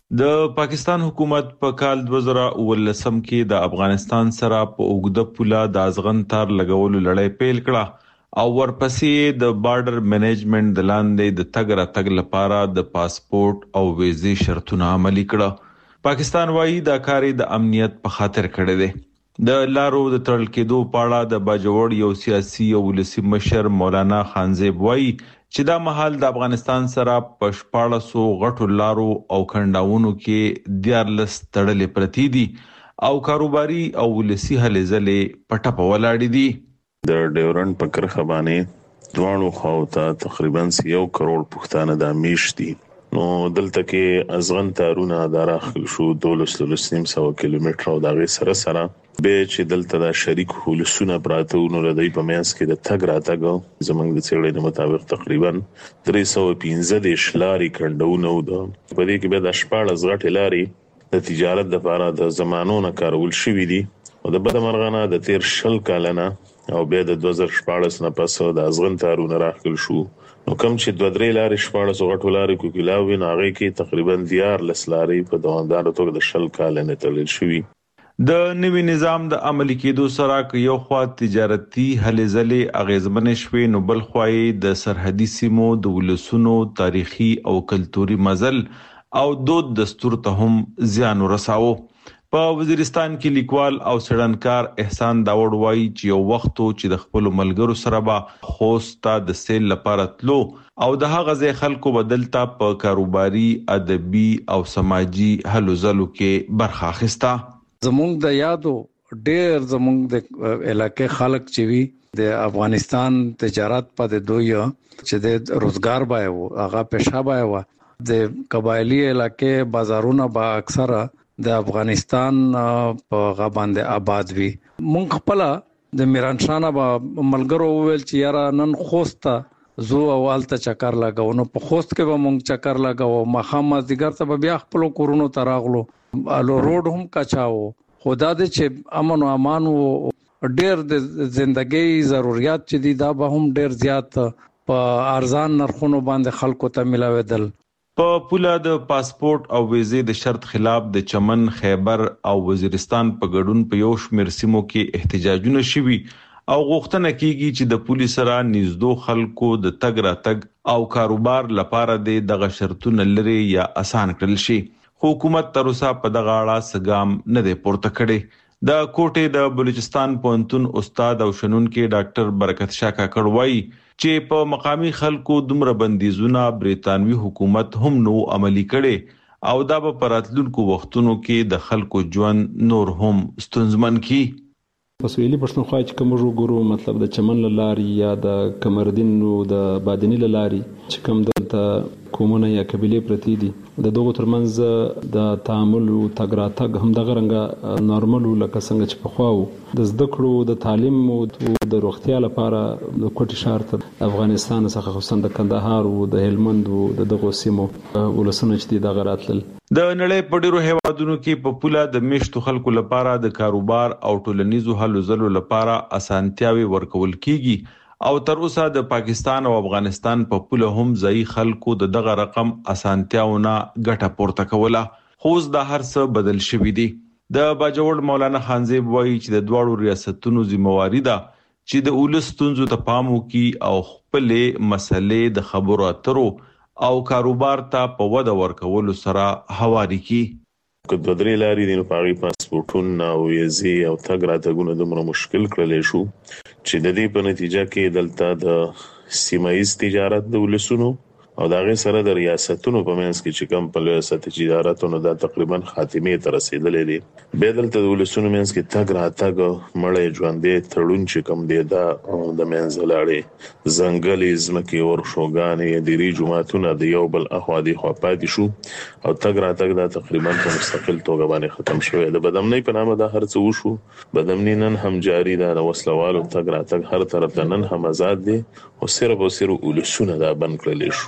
د پاکستان حکومت په کال دوه زره اوولسم کې د افغانستان سره په اوږده پوله د ازغن تار لګولو لړۍ پیل کړه او ورپسې د بارډر منیجمنت د لاندې د تګ راتګ لپاره د پاسپورت او ویزې شرطونه عملي کړه. پاکستان وايي دا کار د امنیت په خاطر کړی دی. د لارو د تړل کېدو په اړه د باجوړ یو سیاسي او ولسی مشر مولانا خانزیب وايي چې دا مهال د افغانستان سره په شپاړس سوه غټو لارو او کنډاونو کې دیارلس تړلې پرتې دي او کاروباري او ولسی هلې ځلې په ټپه ولاړې دي. د ډیورنډ په کرښه باندې دوانو خواو ته تقریبا یو کروڑ پښتانه د میش دي. نو دلته کې ازغن تارونه دراخل شو دولس دولس نیم سو کیلومتر او دغه سره سره به چې دلته د شریک هولسونه پراته نو ردی په میانس کې د تګ راتګ زمنګ د څېړنې مطابق تقریبا درې سوه پنځه دېرش لارې کندونه و ده. په دې کې به د شپاړس غټې لارې د تجارت لپاره د زمانو نه کارول شوې دي او د بدمرغانه د تیر شل کالنه او بیا د دوه زره شپاړس نه پس د ازغن تارونه راخل شو. نو کوم چې دوه درې لارې شپاړس غټو لارې کوکلاوي ناغې کې تقریبا دیار لس لارې په دوامدار توګه د شل کال نه تړل شوې. د نوي نظام د عملي کېدو سره ک یو خوا تجارتي هلې ځلې اغیزمنې شوې نو بل خوا د سرحدي سیمو د ولسونو تاریخي او کلتوري مزل او دود دستور ته هم زیان ورساوه. په وزیرستان کې لیکوال او سړنکار احسان داوود وایي چې یو وخت چې د خپل ملګرو سره به خوست ته د سیل لپاره تلو او د هغه ځای خلکو بدلتا په کاروباري ادبي او سماجي هلو ځلو کې برخه اخیسته. زمونږ د یادو ډېر زمونږ د علاقې خلک چې وي د افغانستان تجارت په د دوی چې د روزګار بای وو هغه پېښه بای وو د قبایلی علاقې بازارونه با اکثره د افغانستان په غباند آباد وی. مونږ خپل د میران شانه با ملګرو ویل چې یاره نن خوسته زو اولته چکر لګاو. نو په خوست کې به مونږ چکر لګاو مخامه دیګر ته بیا خپل کورونو تراغلو الو روډ هم کچاو. خدا دې چې امن او امان او ډېر د ژوندۍ ضرورت چې دي دا به هم ډېر زیات په ارزان نرخونو باندې خلکو ته ملاویدل. په پوله د پاسپورت او ویزې د شرط خلاف د چمن، خیبر او وزیرستان په ګډون په یو شمېر سیمو کې احتجاجونه شوي او غوښتنه کیږي چې د پولیس سره نږدې خلکو د تګ راتګ او کاروبار لپاره د دغه شرطونه لري یا آسان کړل شي. حکومت تر اوسه په دغه اړه سګام نه دی پورته کړی. د کوټې د بلوچستان پوهنتون استاد او شنونکي ډاکټر برکت شاه کاکړ وایي چې په مقامی خلکو دومره بندیزونه برېټانوي حکومت هم نو عملی کړي او دا په راتلونکو وختونو کې د خلکو ژوند نور هم ستونزمن کی. په سویلي پښتونخوا کې کوم ګورو مطلب د چمن لاري یا د کمردین نو د بادنی لاري چې کوم دلته کومونه یا قبيله پرتی دي د دوه ترمنځ د تعامل او تګراتګ هم د غرنګ نورمال لکه څنګه چې په خواو د زده کړو د تعلیم او د روغتیا لپاره د کوټي شهر ته افغانستان څخه خصوصا د کندهار او د هلمند او د دغه سیمو ولسمه چې د غراتل د نړۍ په ډیرو هیوادونو کې په پوله د میشتو خلکو لپاره د کاروبار او ټولنیزو هلو ځلو لپاره اسانتیاوي ورکول کیږي او تر اوسه د پاکستان او افغانستان په پوله هم ځای خلکو د دغه رقم اسانتیاونه ګټه پورته کوله. خو د هر څه بدل شوی دی. د باجوړ مولانا خانزیب وایي چې د دواړو ریاستونو ذمہواری ده چې د اولس تونزو ته پام وکړي او خپل مسلې د خبرو اترو او کاروبار ته په وده ورکولو سره هواري کی. که د درې لارې د نپاغي پاسپورتونه او ویزې او تګ راتګونه دومره مشکل کړل شو چې د دې په نتیجه کې دلته د سیمایي تجارت د ولسونو او دغه سره د ریاستونو په منځ کې چې کوم په ریاست تجارتونو دا تقریبا خاتمه ته رسیدلې دي. به دلته د ولسونو منځ کې تګ راتګ مړې ژوندې تړون چې کوم دی دا د منځ لاړې ځنګلې زمکې ور شوګانې د ری جماعتونو د یو بل اخوا دی خو پاتې شو او تګ راتګ دا تقریبا په مستقل توګه باندې ختم شوی. د بدامنۍ په نامه دا هر څه وشو. بدامنۍ نن هم جاری ده. د وسلوالو تګ راتګ هر طرف ته نن هم آزاد دي او صرف او صرف ولسونه دا بند کړل شو.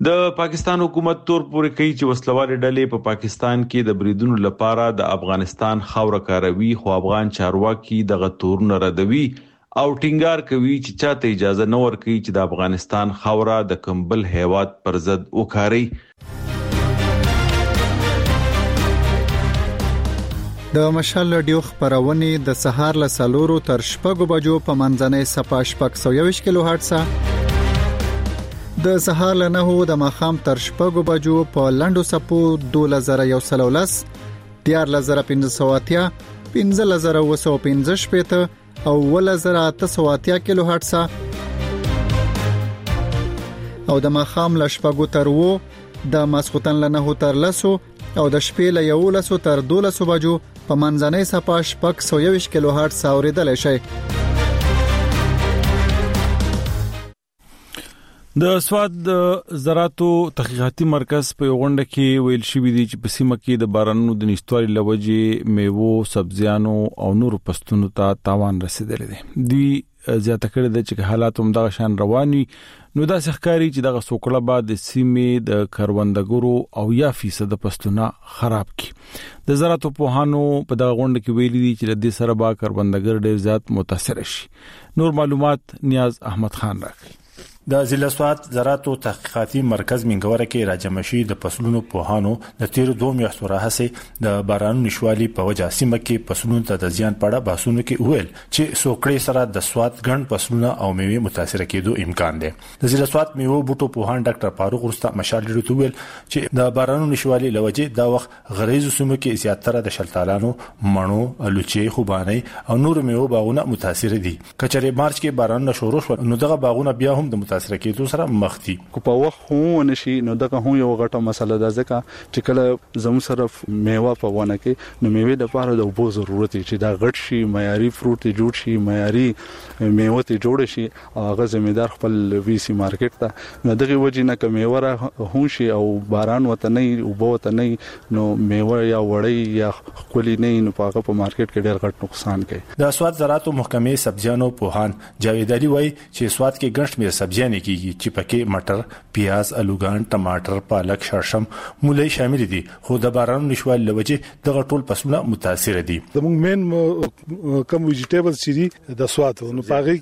د پاکستان حکومت تور پورې کوي چې وسلوال ډلې په پاکستان کې د بریدونو لپاره د افغانستان خاور کاروي، خو افغان چارواکي دغه تورونه ردوي او ټینګار کوي چې چاته اجازه نه ورکوي چې د افغانستان خاوره د کمبل هیواد پر ضد وکاري. د مشال رادیو خبرونه د سهار له سلورو تر شپږو بجو په منځنۍ صفه شپږ سوه یوویشت کیلو هرتز، د سهار له نهو د ماښام تر شپږو بجو په لنډو سپو دوه زره یو سل ولس، دیار زره پنځه سوه اتیا، پنځه زره اوه سوه پنځه شپېته او اوه زره اته سوه اتیا کیلو هرتز، او د ماښام له شپږو تر اوه، د ماسخوتن له نهو تر لسو او د شپې له یولسو تر دولسو بجو په منځنۍ صفه شپږ سوه یوویشت کیلو هرتز اوریدلای شئ. د سواد د زراعتو تحقیقاتي مرکز په غونډه کې ویل شوې دي چې په سیمه کې د بارانونو د نشټوالي لوجې میوو، سبزیانو او نورو پستونو ته تاوان رسیدلی دی. دوی زیاته کړې ده چې حالات هم دغه شان روان وي، نو دا ښکاري چې دغه سوکړه بعد د سیمې د کروندګرو او یا فیصد پستونه خراب کی. د زراعتو پوهانو په دغه غونډه کې ویلي دي چې د دې سره به کروندګر ډېر زیات متاثر شي. نور معلومات نیاز احمد خان راکړي. د ضلع سواد زراعتو تحقیقاتي مرکز منګوره کې راجمع شي د فصلونو پوهانو د تیر دوه میاشتو راهسه د بارانونو نشوالي په وجه سیمه کې فصلونو ته د زیان پړه باسونو کې ویل چې سوکړې سره د سواد ګڼ فصلونه او میوه متاثر کېدو امکان دی. د ضلع سواد میوه بوټو پوهان ډاکټر فاروق رستا مشال لري ویل چې د بارانونو نشوالي لوجه دا وخت غریزو سیمو کې زیاتره د شلتالانو، مڼو، الوچي، خوباني او نور میوه باغونه متاثر دي. کچره مارچ کې بارانونه شروع شول نو دغه باغونه بیا هم د متاثر کېدو سره مخ دي. کو په وخت هو نشي نو دغه هم یو غټه مسله ده ځکه چې کله زمو سره میوه په ونه کې نو میوه د لپاره د اوبو ضرورت چې دا غټ شي، معیاري فروټ جوړ شي، معیاري میوه ته جوړ شي او هغه زمیدار خپل وی سي مارکیټ ته نو دغه وجې نه کوم میوه هم شي او باران وته نه اوبو وته نه نو میوه یا وړي یا خولي نه نو هغه په مارکیټ کې ډېر غټ نقصان کوي. د سواد زراعتو محکمې سبزیانو پوهان جاوید علي وایي چې سواد کې ګڼ شمېر سبزیانې کیږي چې پکې مټر، پیاز، الوګان، ټماټر، پالک، شړشم، مولای شامل دي، خو د بارانونو نشوالي لوجه دغه ټول فصلونه متاثر دي. زموږ مین کوم ویجیټیبلز چې دي د سواد نو پاغي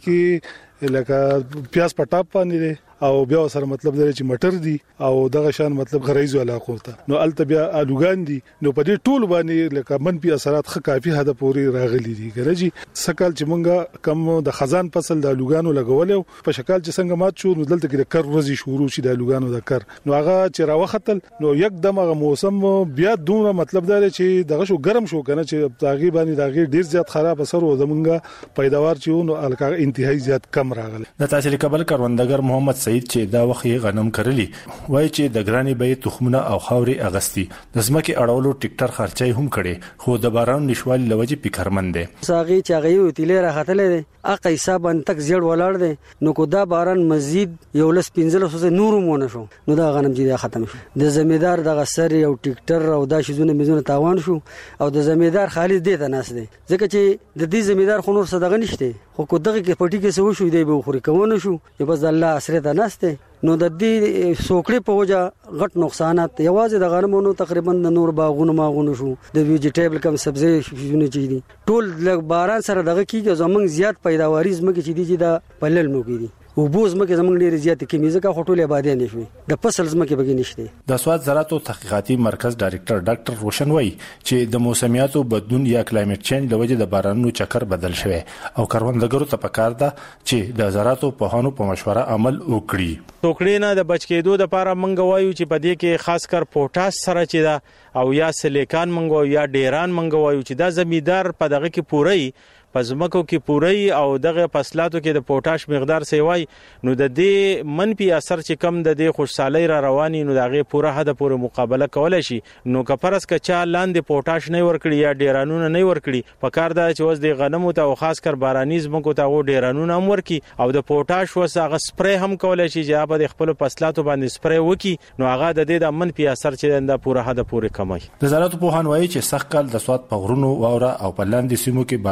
کې لکه پیاز پټاپ باندې او بیا سره مطلب دی چې مټر دي او دغه شان مطلب غریزو علاقو ته نو الته بیا الوګان دي نو په دې ټول باندې لکه منفي اثرات خ کافي حد پورې راغلي دي. ګرځي سکل چې مونږه کم د خزان فصل د الوګانو لګول په شکل چې څنګه مات شو نو دلته کې د کر ورځي شروع شي د الوګانو د کر نو هغه چې راوختل نو یک دمه موسم بیا دومره مطلب دی چې دغه شو ګرم شو کنه چې تاغي باندې دغه ډیر زیات خراب اثر و زمونږه پیداوار چې نو الکه انتهایی زیات کم راغله. د تحصیل کابل کروندګر محمد سعید چې دا وخت غنم کرلی وای چې د ګرانی به تخمونه او خاوري اغستی د زمکه اړولو ټیکټر خرچای هم کړي خو د باران نشوالي لوجه پکرمن دي. ساغي چې غيو تیلې راختلې دي اقا حساب ان تک زیړ ولاړ دي نو کو دا باران مزید یو لس پنځله سو نور مونږ شو نو دا غنم چې ختم شو. د زمیدار د غسر یو ټیکټر او دا شیزونه مزونه تاوان شو او د زمیدار خالص دې ته ناس دي ځکه چې د دې زمیدار خو نور صدقه نشته خو کو دغه کې پټي کې سو شو دی به خوري کوونه شو بس الله اسره ته ناشته نو د دې سوکړې په وجه غټ نقصانات یوازې د غنمونو تقریبا د نور باغونو ماغونو شو د ویجیټیبل کم سبزی شونه چي دي ټول لږ باران سره دغه کیږي زمونږ زیات پیداواري زمکه چي دي چې دا پلل مو کیږي او بوز مکه زمونږ ډېر زیات کیمیزه کا خټولې آبادی نه شوي د فصل زمکه بګی نشته. د سواد زراعتو تحقیقاتي مرکز ډایریکټر ډاکټر روشن وای چې د موسمیاتو بدلون یا کلایمټ چینج د وجې د بارانونو چکر بدل شوی او کروندګرو ته پکار ده چې د زراعتو په هانو په مشوره عمل وکړي. ټوکړې نه د بچ کېدو د لپاره منګ وایو چې په دې کې خاص کر پوټاس سره چې دا او یا سلیکان منګو یا ډیران منګ وایو چې دا زمیدار په دغه کې پوري پزمکو کې پوري او دغه فصلاتو کې د پوټاش مقدار سیوای نو د دې منفي اثر چې کم د دې خوشحالي را رواني نو دغه پوره حد پورې مقابله کولای شي نو کفرس کچا لاندې پوټاش نه ورکړي یا ډیرانونه نه ورکړي په کار دا چې وس د غنمو ته او خاص کر بارانیزم کو ته و ډیرانونه هم ورکي او د پوټاش وس هغه سپری هم کولای شي چې په خپل فصلاتو باندې سپری وکي نو هغه د دې د منفي اثر چې د پوره حد پورې کمای. د زراعت په هان وایي چې سخت کال د سواد په غرونو واوره او په لاندې سیمو کې بارانونه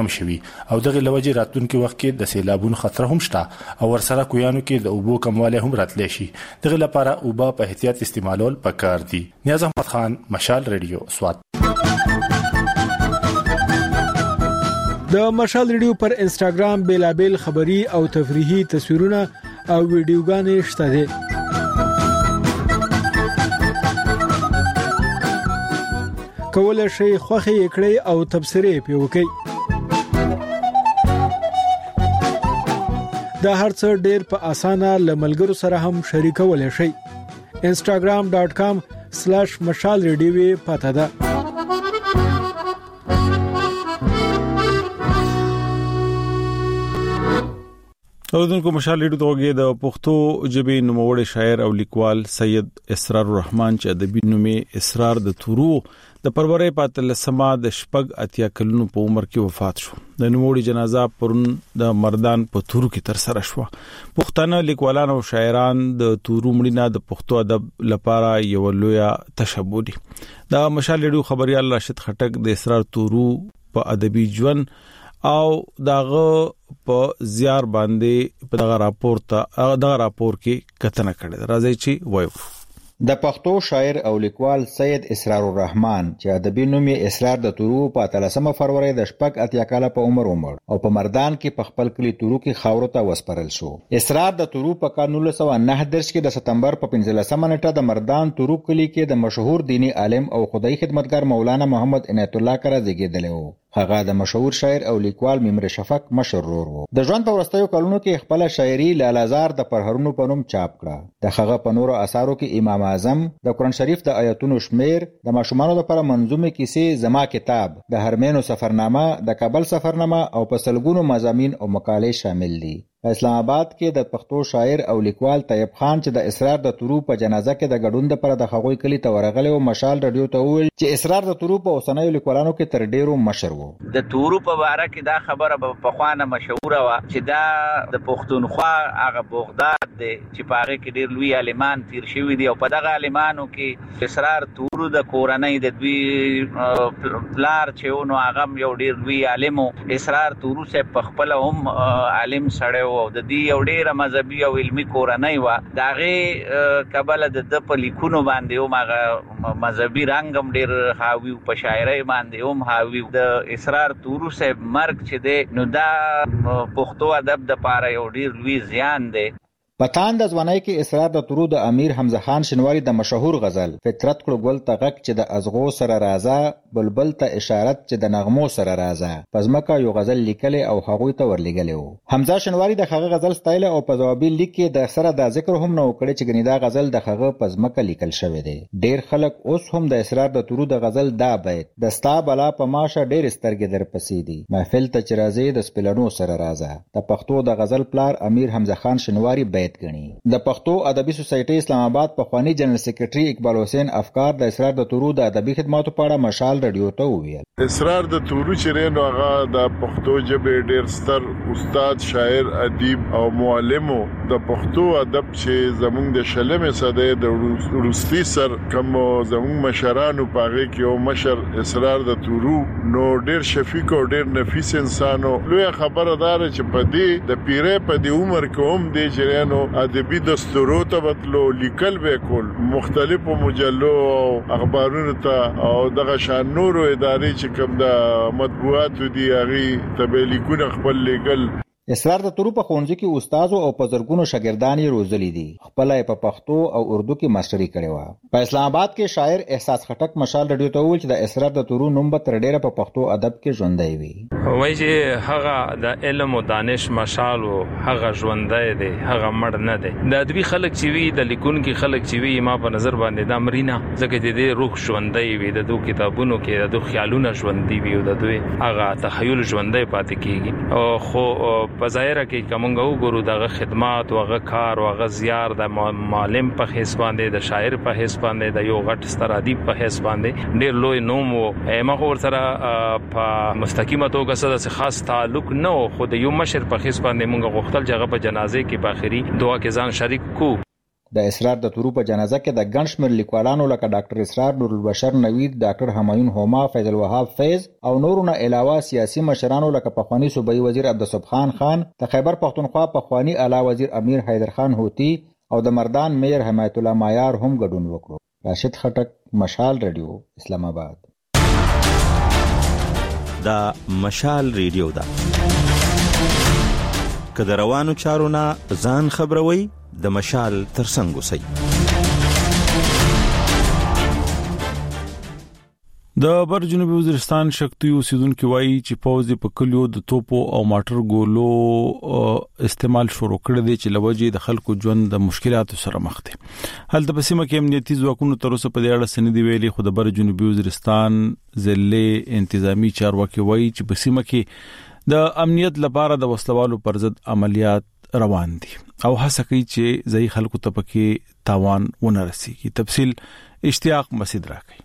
کم شوي او دغه لوجه راتلونکي وخت کې د سیلابونو خطر هم شته او ورسره کویانو کې د اوبو کموالی هم راتلی شي. دغه لپاره اوبه په احتیاط استعمالول پکار دي. نیاز احمد خان، مشال ریډیو، سوات. د مشال ریډیو پر انسټاګرام بیلابل خبری او تفریحي تصویرونه او ویډیوګانې شته دي. کولای شئ خوښي کړئ او تبصرې پې وکړئ. دا هر څه ډېر په اسانه له ملګرو سره هم شریکولای شئ. انسټاګرام ډاټ کام سلیش مشال ریډیو پته ده. اوردونکو مشال ریډیو توګه د پښتو ژبې نوموړی شاعر او لیکوال سید اسرار الرحمن چې ادبي نومې اسرار د تورو د فروری په اتلسمه د شپږ اتیا کلونو په عمر کې وفات شو. د نوموړي جنازه پرون د مردان په تورو کې تر سره شو. پښتانه لیکوالان او شاعران د تورو مړینه د پښتو ادب لپاره یو لوی تشبوه دي. د مشال ریډیو خبريال راشد خټک د اسرار تورو په ادبي ژوند او داغه په زیار باندې په دغه راپور ته دغه راپور کې کتنه کړې. راځي چې وایو د پښتو شاعر او لیکوال سید اسرار الرحمن چې ادبي نوم یې اسرار د تورو په اتلسمه فروری د شپږ اتیا کاله په عمر عمر او په مردان کې په خپل کلی تورو کې خاورو ته وسپارل شو. اسرار د تورو په کال نولس سوه نهه دېرش کې د سپتمبر په پنځلسمه نیټه د مردان تورو کلی کې د مشهور دینی عالم او خدای خدمتګار مولانا محمد عنایت الله کره زیږیدلی و. هغه د مشهور شاعر او لیکوال ممر شفق مشر ورور و. د ژوند په وروستیو کلونو کې خپل شاعري لالازار د پرهرونو په نوم چاپ کړه. د هغه په نورو اثارو کې امام اعظم، د قرآن شریف د آیاتونو شمیر، د ماشومانو لپاره منظومه کیسې زما کتاب، د هرمینو سفرنامه، د کابل سفرنامه او په سلګونو مضامین او مقالې شامل دي. په اسلام آباد کې د پښتو شاعر او لیکوال طیب خان چې د اسرار د تورو په جنازه کې د ګډون لپاره د هغوی کلی ته ورغلی او مشال رادیو ته وویل چې اسرار د تورو په اوسنیو لیکوالانو کې تر ډیرو مشر و. د تورو په باره کې دا خبره په خوانه مشهوره و چې دا د پښتونخوا هغه بغداد دی چې په هغه کې ډیر لوی عالمان تیر شوي دي او په دغه عالمانو کې اسرار تورو د کورنۍ د دوی پلار چې نو هغه یو ډیر لوی عالم و. اسرار تورو سه په خپل هم عالم سره او د دې یو ډیره مذهبي او علمي کورنۍ و. دا غي قبل د په لیکونو باندې او هغه مذهبي رنګ هم ډیر حاوی په شاعرۍ باندې هم حاوی. د اسرار تورو سه مرګ چې دی نو دا پښتو ادب د پاره یو ډیر لوی زیان دی. پتان د ځوانۍ کې اسرار د تورو د امیر حمزه خان شینواری د مشهور غزل فطرت کړو ګل ته غک چې د ازغو سره رازه بلبل ته اشارت چې د نغمو سره رازه پزماکه یو غزل لیکل او هغوی ته ورلګل وو. حمزه شینواری د هغه غزل ستایل او په جوابي لیک کې د سره د ذکر هم نو کړی چې ګنیدا غزل د هغه پزماکه لیکل شوی دی. ډیر خلک اوس هم د اسرار د تورو د غزل دا بیت د ستا بلا په ماشه ډیر سترګې در پسې دي محفل ته چې راځي د سپلنو سره رازه. د پښتو د غزل پلار امیر حمزه خان شینواری د پښتو ادبي سوسایټي اسلام آباد په خواني جنرال سیکریټري اقبال حسین افکار د اسرار د تورو د ادبي خدماتو په اړه مشال رادیو ته وویل. اسرار د تورو چې نو هغه د پښتو ژبې ډېر ستر استاد، شاعر، ادیب او معلم د پښتو ادب چې زموږ د شلمې صدې د روسي سر کوم زموږ مشرانو پاغه کې او مشر اسرار د تورو نو ډېر شفیق او ډېر نفیس انسانو. لوی خبردار چې په دې د پیره په دې عمر کې هم دې چې نو ادبي دستورو ته بدلو لیکل به کول مختلفو مجلو او اخبارونو ته او دغه شان نورو ادارې چې کوم د مطبوعاتو دي هغه ته لیکونه خپل لیکل. اسرار د تورو په ښوونځي کې استادو او په زرګونو شاګردان یې روزلي دي. خپل یې په پښتو او اردو کې ماستري کړې و. په اسلام آباد کې شاعر احساس خټک مشال رادیو ته وویل چې د اسرار د تورو نوم به تر ډیره په پښتو ادب کې ژوندی وي. وایي چې هغه د علم او دانش مشال او هغه ژوندی دی، هغه مړ نه دی. د ادبي خلک چې وي، د لیکونکو خلک چې وي، ما په نظر باندې دا مرینا ځکه چې د روح ژوندی وي، د دوه کتابونو کې د دوه خیالونه ژوندۍ وي او د دوی هغه تخیل ژوندی پاتې کیږي. او خو په ظاهر کې کومنګ وګورو دغه خدمات او هغه کار او هغه زیار د معلم په حساب باندې، د شاعر په حساب باندې، د یو غټ ستر ادیب په حساب باندې ډېر لوی نوم او مخ ور سره په مستقیمه توګه سره خاص تعلق نه خو د یو مشر په حساب باندې موږ غوښتل چې هغه په جنازې کې په اخري دعا کې ځان شریک کو. د اسرار د تورو په جنازه کې د ګنشمر لیکوالانو لکه ډاکټر اسرار نور البشر نوید، ډاکټر همایون هوما، فیض الوهاب فیض او نورونه علاوه سیاسي مشرانو لکه پخوانی صوبایي وزیر عبدالسبحان خان، د خیبر پختونخوا پخوانی اعلی وزیر امیر حیدر خان هوتی او د مردان میر حمایت الله مایار هم ګډون وکړو. راشد خټک، مشال رادیو، اسلام آباد. دا مشال ریډیو ده. که د روانو چارو نه ځان خبروي د مشال ترڅنګ اوسئ. د بر جنوبي وزیرستان شکتي اوسیدونکو وایي چې پوز په کلیو د توپو او ماټر ګولو استعمال شروع کړی دی چې لوجه د خلکو ژوند د مشکلاتو سره مخ دي. هلته په سیمه کې امنیتي ځواکونو تر اوسه په دې اړه سندې ویلي، خو د بر جنوبي وزیرستان ضلع انتظامی چارواکي وایي چې په سیمه کې د امنیت لپاره د وسلوالو پر ضد عملیات روان دي او هڅه کوي چې ځای خلکو ته پکې تاوان ونه رسیږي. تفصیل اشتیاق مسعود راکړي.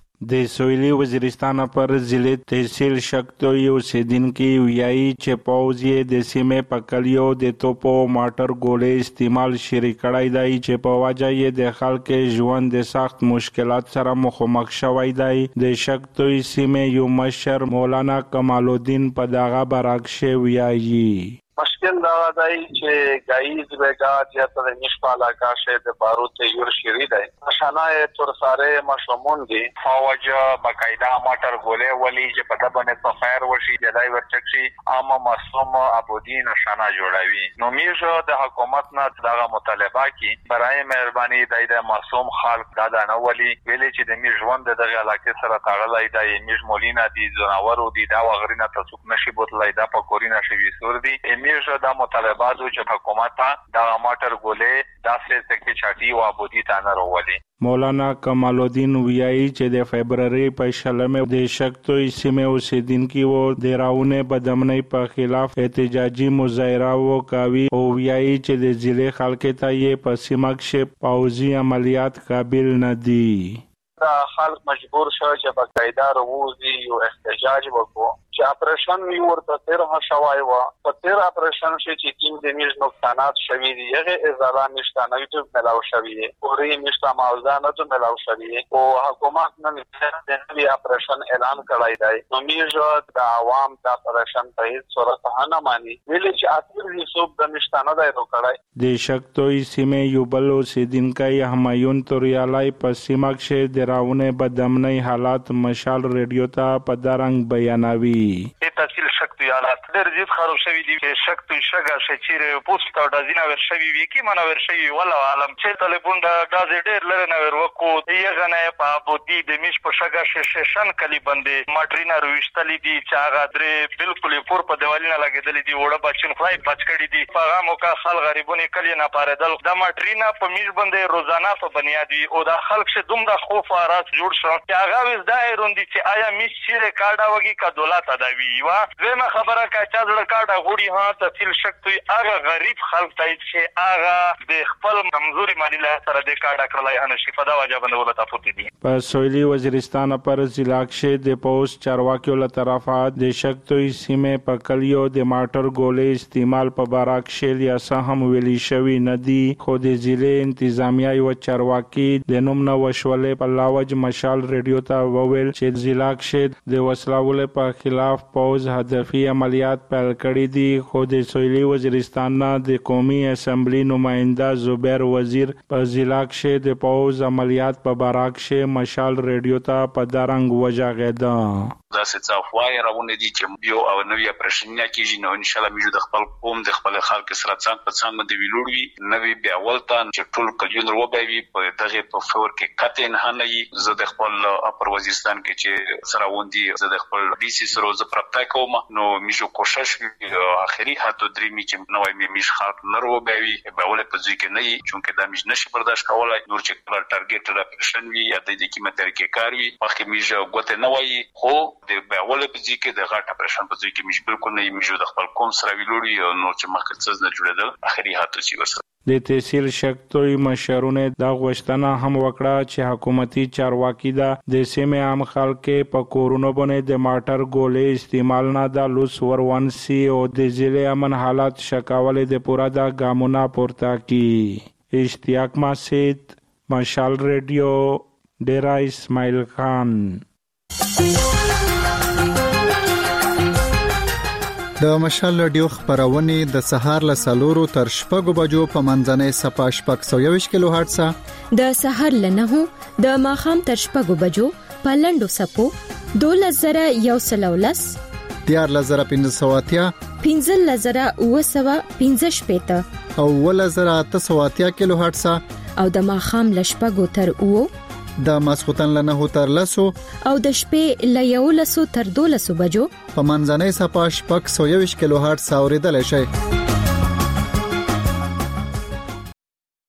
د سویلي وزیرستان پر ضلع تحصیل شکتوی اوسیدونکو ویایي چې پوز یې د سیمې په کلیو د توپو ماټر ګولې استعمال شری کړای دی چې په وجه یې د خلکو ژوند د سخت مشکلات سره مخامخ شوی دی. د شکتوی سیمې یو مشر مولانا کمال الدین په دغه برعکس ویایي مشکل دا دی چې گایز وګات یا تر نشپا علاقہ شه د بارود ته یور شری دی نشانه تر ساره مشمون دي فوج بقاعده ماټر ګولې ولی چې په دبنه په خیر وشي د دای ورچکشي عام معصوم ابودی نشانه جوړوي. نو میژه د حکومت نه دغه مطالبه کی برای مهرباني د معصوم خلک دا نه ولی ویلې چې د میژ ژوند دغه علاقې سره تړلای دی. میژ مولینا دي زناورو دي دا وغیرہ تاسو نشي بوتلای دا په کورینا شوی سور دي. میژه د مطالباتو چې حکومت دا ماټر ګولې داسې څه چاټي او ابودی تانه وروړي. مولانا کمال الدین ویایي چې د فبرवरी په شلمه د شکتوی سیمې اوسیدونکو د راونه بدمنۍ په خلاف احتجاجي مظاهره وکوي او ویایي چې د ضلع خلکو ته یې په سیمه کې پاوزي عملیات قابل نه دي. دا خلک مجبور شو چې په قاعده روزي یو احتجاج وکړو چې اپریشن یو ورته تیر هشوای و په تیر اپریشن چې ټیم د میز نقصانات شوي دي هغه ازاله نشته نه یو ملاو شوي اوري نشته موضوع نه ته ملاو شوي او حکومت نه د نوی اپریشن اعلان کړای دی. نو میز د عوام د اپریشن په هیڅ صورت نه مانی ویل چې اصل حساب د نشته نه دی وکړای. د شکتوی سیمې یو بل اوسیدونکو همایون توریالای په سیمه کې د راونه بدمنۍ حالات مشال ریډیو ته په درنګ بیانوي. تحصیل شکتوی حالات ډېر زیات خراب شوی دي. شکتوی شګه شچیره پوسټ او دازینه ور شوی وی کی منه ور شوی ولا عالم چې ټلیفون دا غاز ډېر لره نه ور وکړو یغه نه په بودی د میش په شګه ششن کلی باندې ماټرینا رويشتلی دي چې هغه درې بالکل پور په دیوالینه لګیدلې دي وړه بچن خلای بچ کړي دي په هغه موقع خل غریبونه کلی نه پاردل د ماټرینا په میش باندې روزانه په بنیادی او د خلک شه دومره خوف راس جوړ شو چې هغه وز دا ایروندي چې آیا میش چیرې کارډا وږي کا دولت اداوی وا زما خبره کا چا زړه کارډا غوړي ها تفصیل شکتوی هغه غریب خلک ته چې هغه د خپل کمزوري مالی له سره د کارډا کړلای هنه شفاده واجب باندې ولته پوتې دي. په سویلي وزیرستان پر ضلع کې د پوس چارواکیو له طرفه د شکتوی سیمې په کلیو د ماټر ګولې استعمال په باراک شیل یا سهم ویلي شوی ندي خو د ضلع انتظامیه یو چارواکي د نوم نو وشولې په لاوج مشال ریډیو ته وویل چې ضلع کې د وسلوال په خلاف پوز هدفي عملیات پیل کړي دي خو د سویلي وزیرستان نه د قومي اسمبلی نماینده زبیر وزیر په ضلع کې د پوز عملیات په باراک کې مشال ریډیو ته په درنګ وجاغیدا. دا څه افوای راونه دي چې یو او نوې اپریشنیا کېږي نو ان شاء الله موږ د خپل قوم د خپل خلک سره څنګه په څنګه د ویلوړوي نوې بیا ولتان چې ټول کلیون روبوي په دغه په فور کې کته نه نه زه د خپل اپر وزیرستان کې چې سره وندي زه د خپل ډي سي سره زه پرپټای کوم نو موږ کوشش اخري هاتو درې می چې نوې می مش خلک نه روبوي به ول په ځای کې نه چونکه دا مش نشي برداشت کولای نور چې کله ټارګټ اپریشن وي یا د دې کیمه طریقې کار وي مخکې میږه ګوته نه وایي خو د بیاوله په ځای کې د غټ اپریشن په ځای کې مش بالکل نه میږه د خپل قوم سره ویلوړي نو چې مخکې څه نه جوړېدل اخري هاتو چې وسه. د تحصیل شکتوی مشرونه دا غوښتنه هم وکړه چې حکومتي چارواکي دا د سیمې عام خلک په کورونو باندې د ماټر ګولې استعمال نه د لوس ورونسي او د ضلع امن حالات شکاولې د پورا د ګامونه پورته کی. اشتیاق ماسید، مشال ریډیو، ډیرا اسماعیل خان. د مشال رادیو خبرونه د سهار له سلورو تر شپږو بجو په منځنۍ صفه شپږ سوه یوویشت کیلو هرتز، د سهار له نهو د ماښام تر شپږو بجو په لنډو سپو دولس زره یو سل ولس، دیارلس زره پنځه سوه اتیا، پنځلس زره اوه سوه پنځه شپېته او اوولس زره اته سوه اتیا کیلو هرتز، او د ماښام له شپږو تر اوو، د ماسختن له نهو تر لسو او د شپې له یولسو تر دولسو بجو په منځنۍ صفه شپږ سوه یوویشت کیلو هرتز اوریدلای شئ.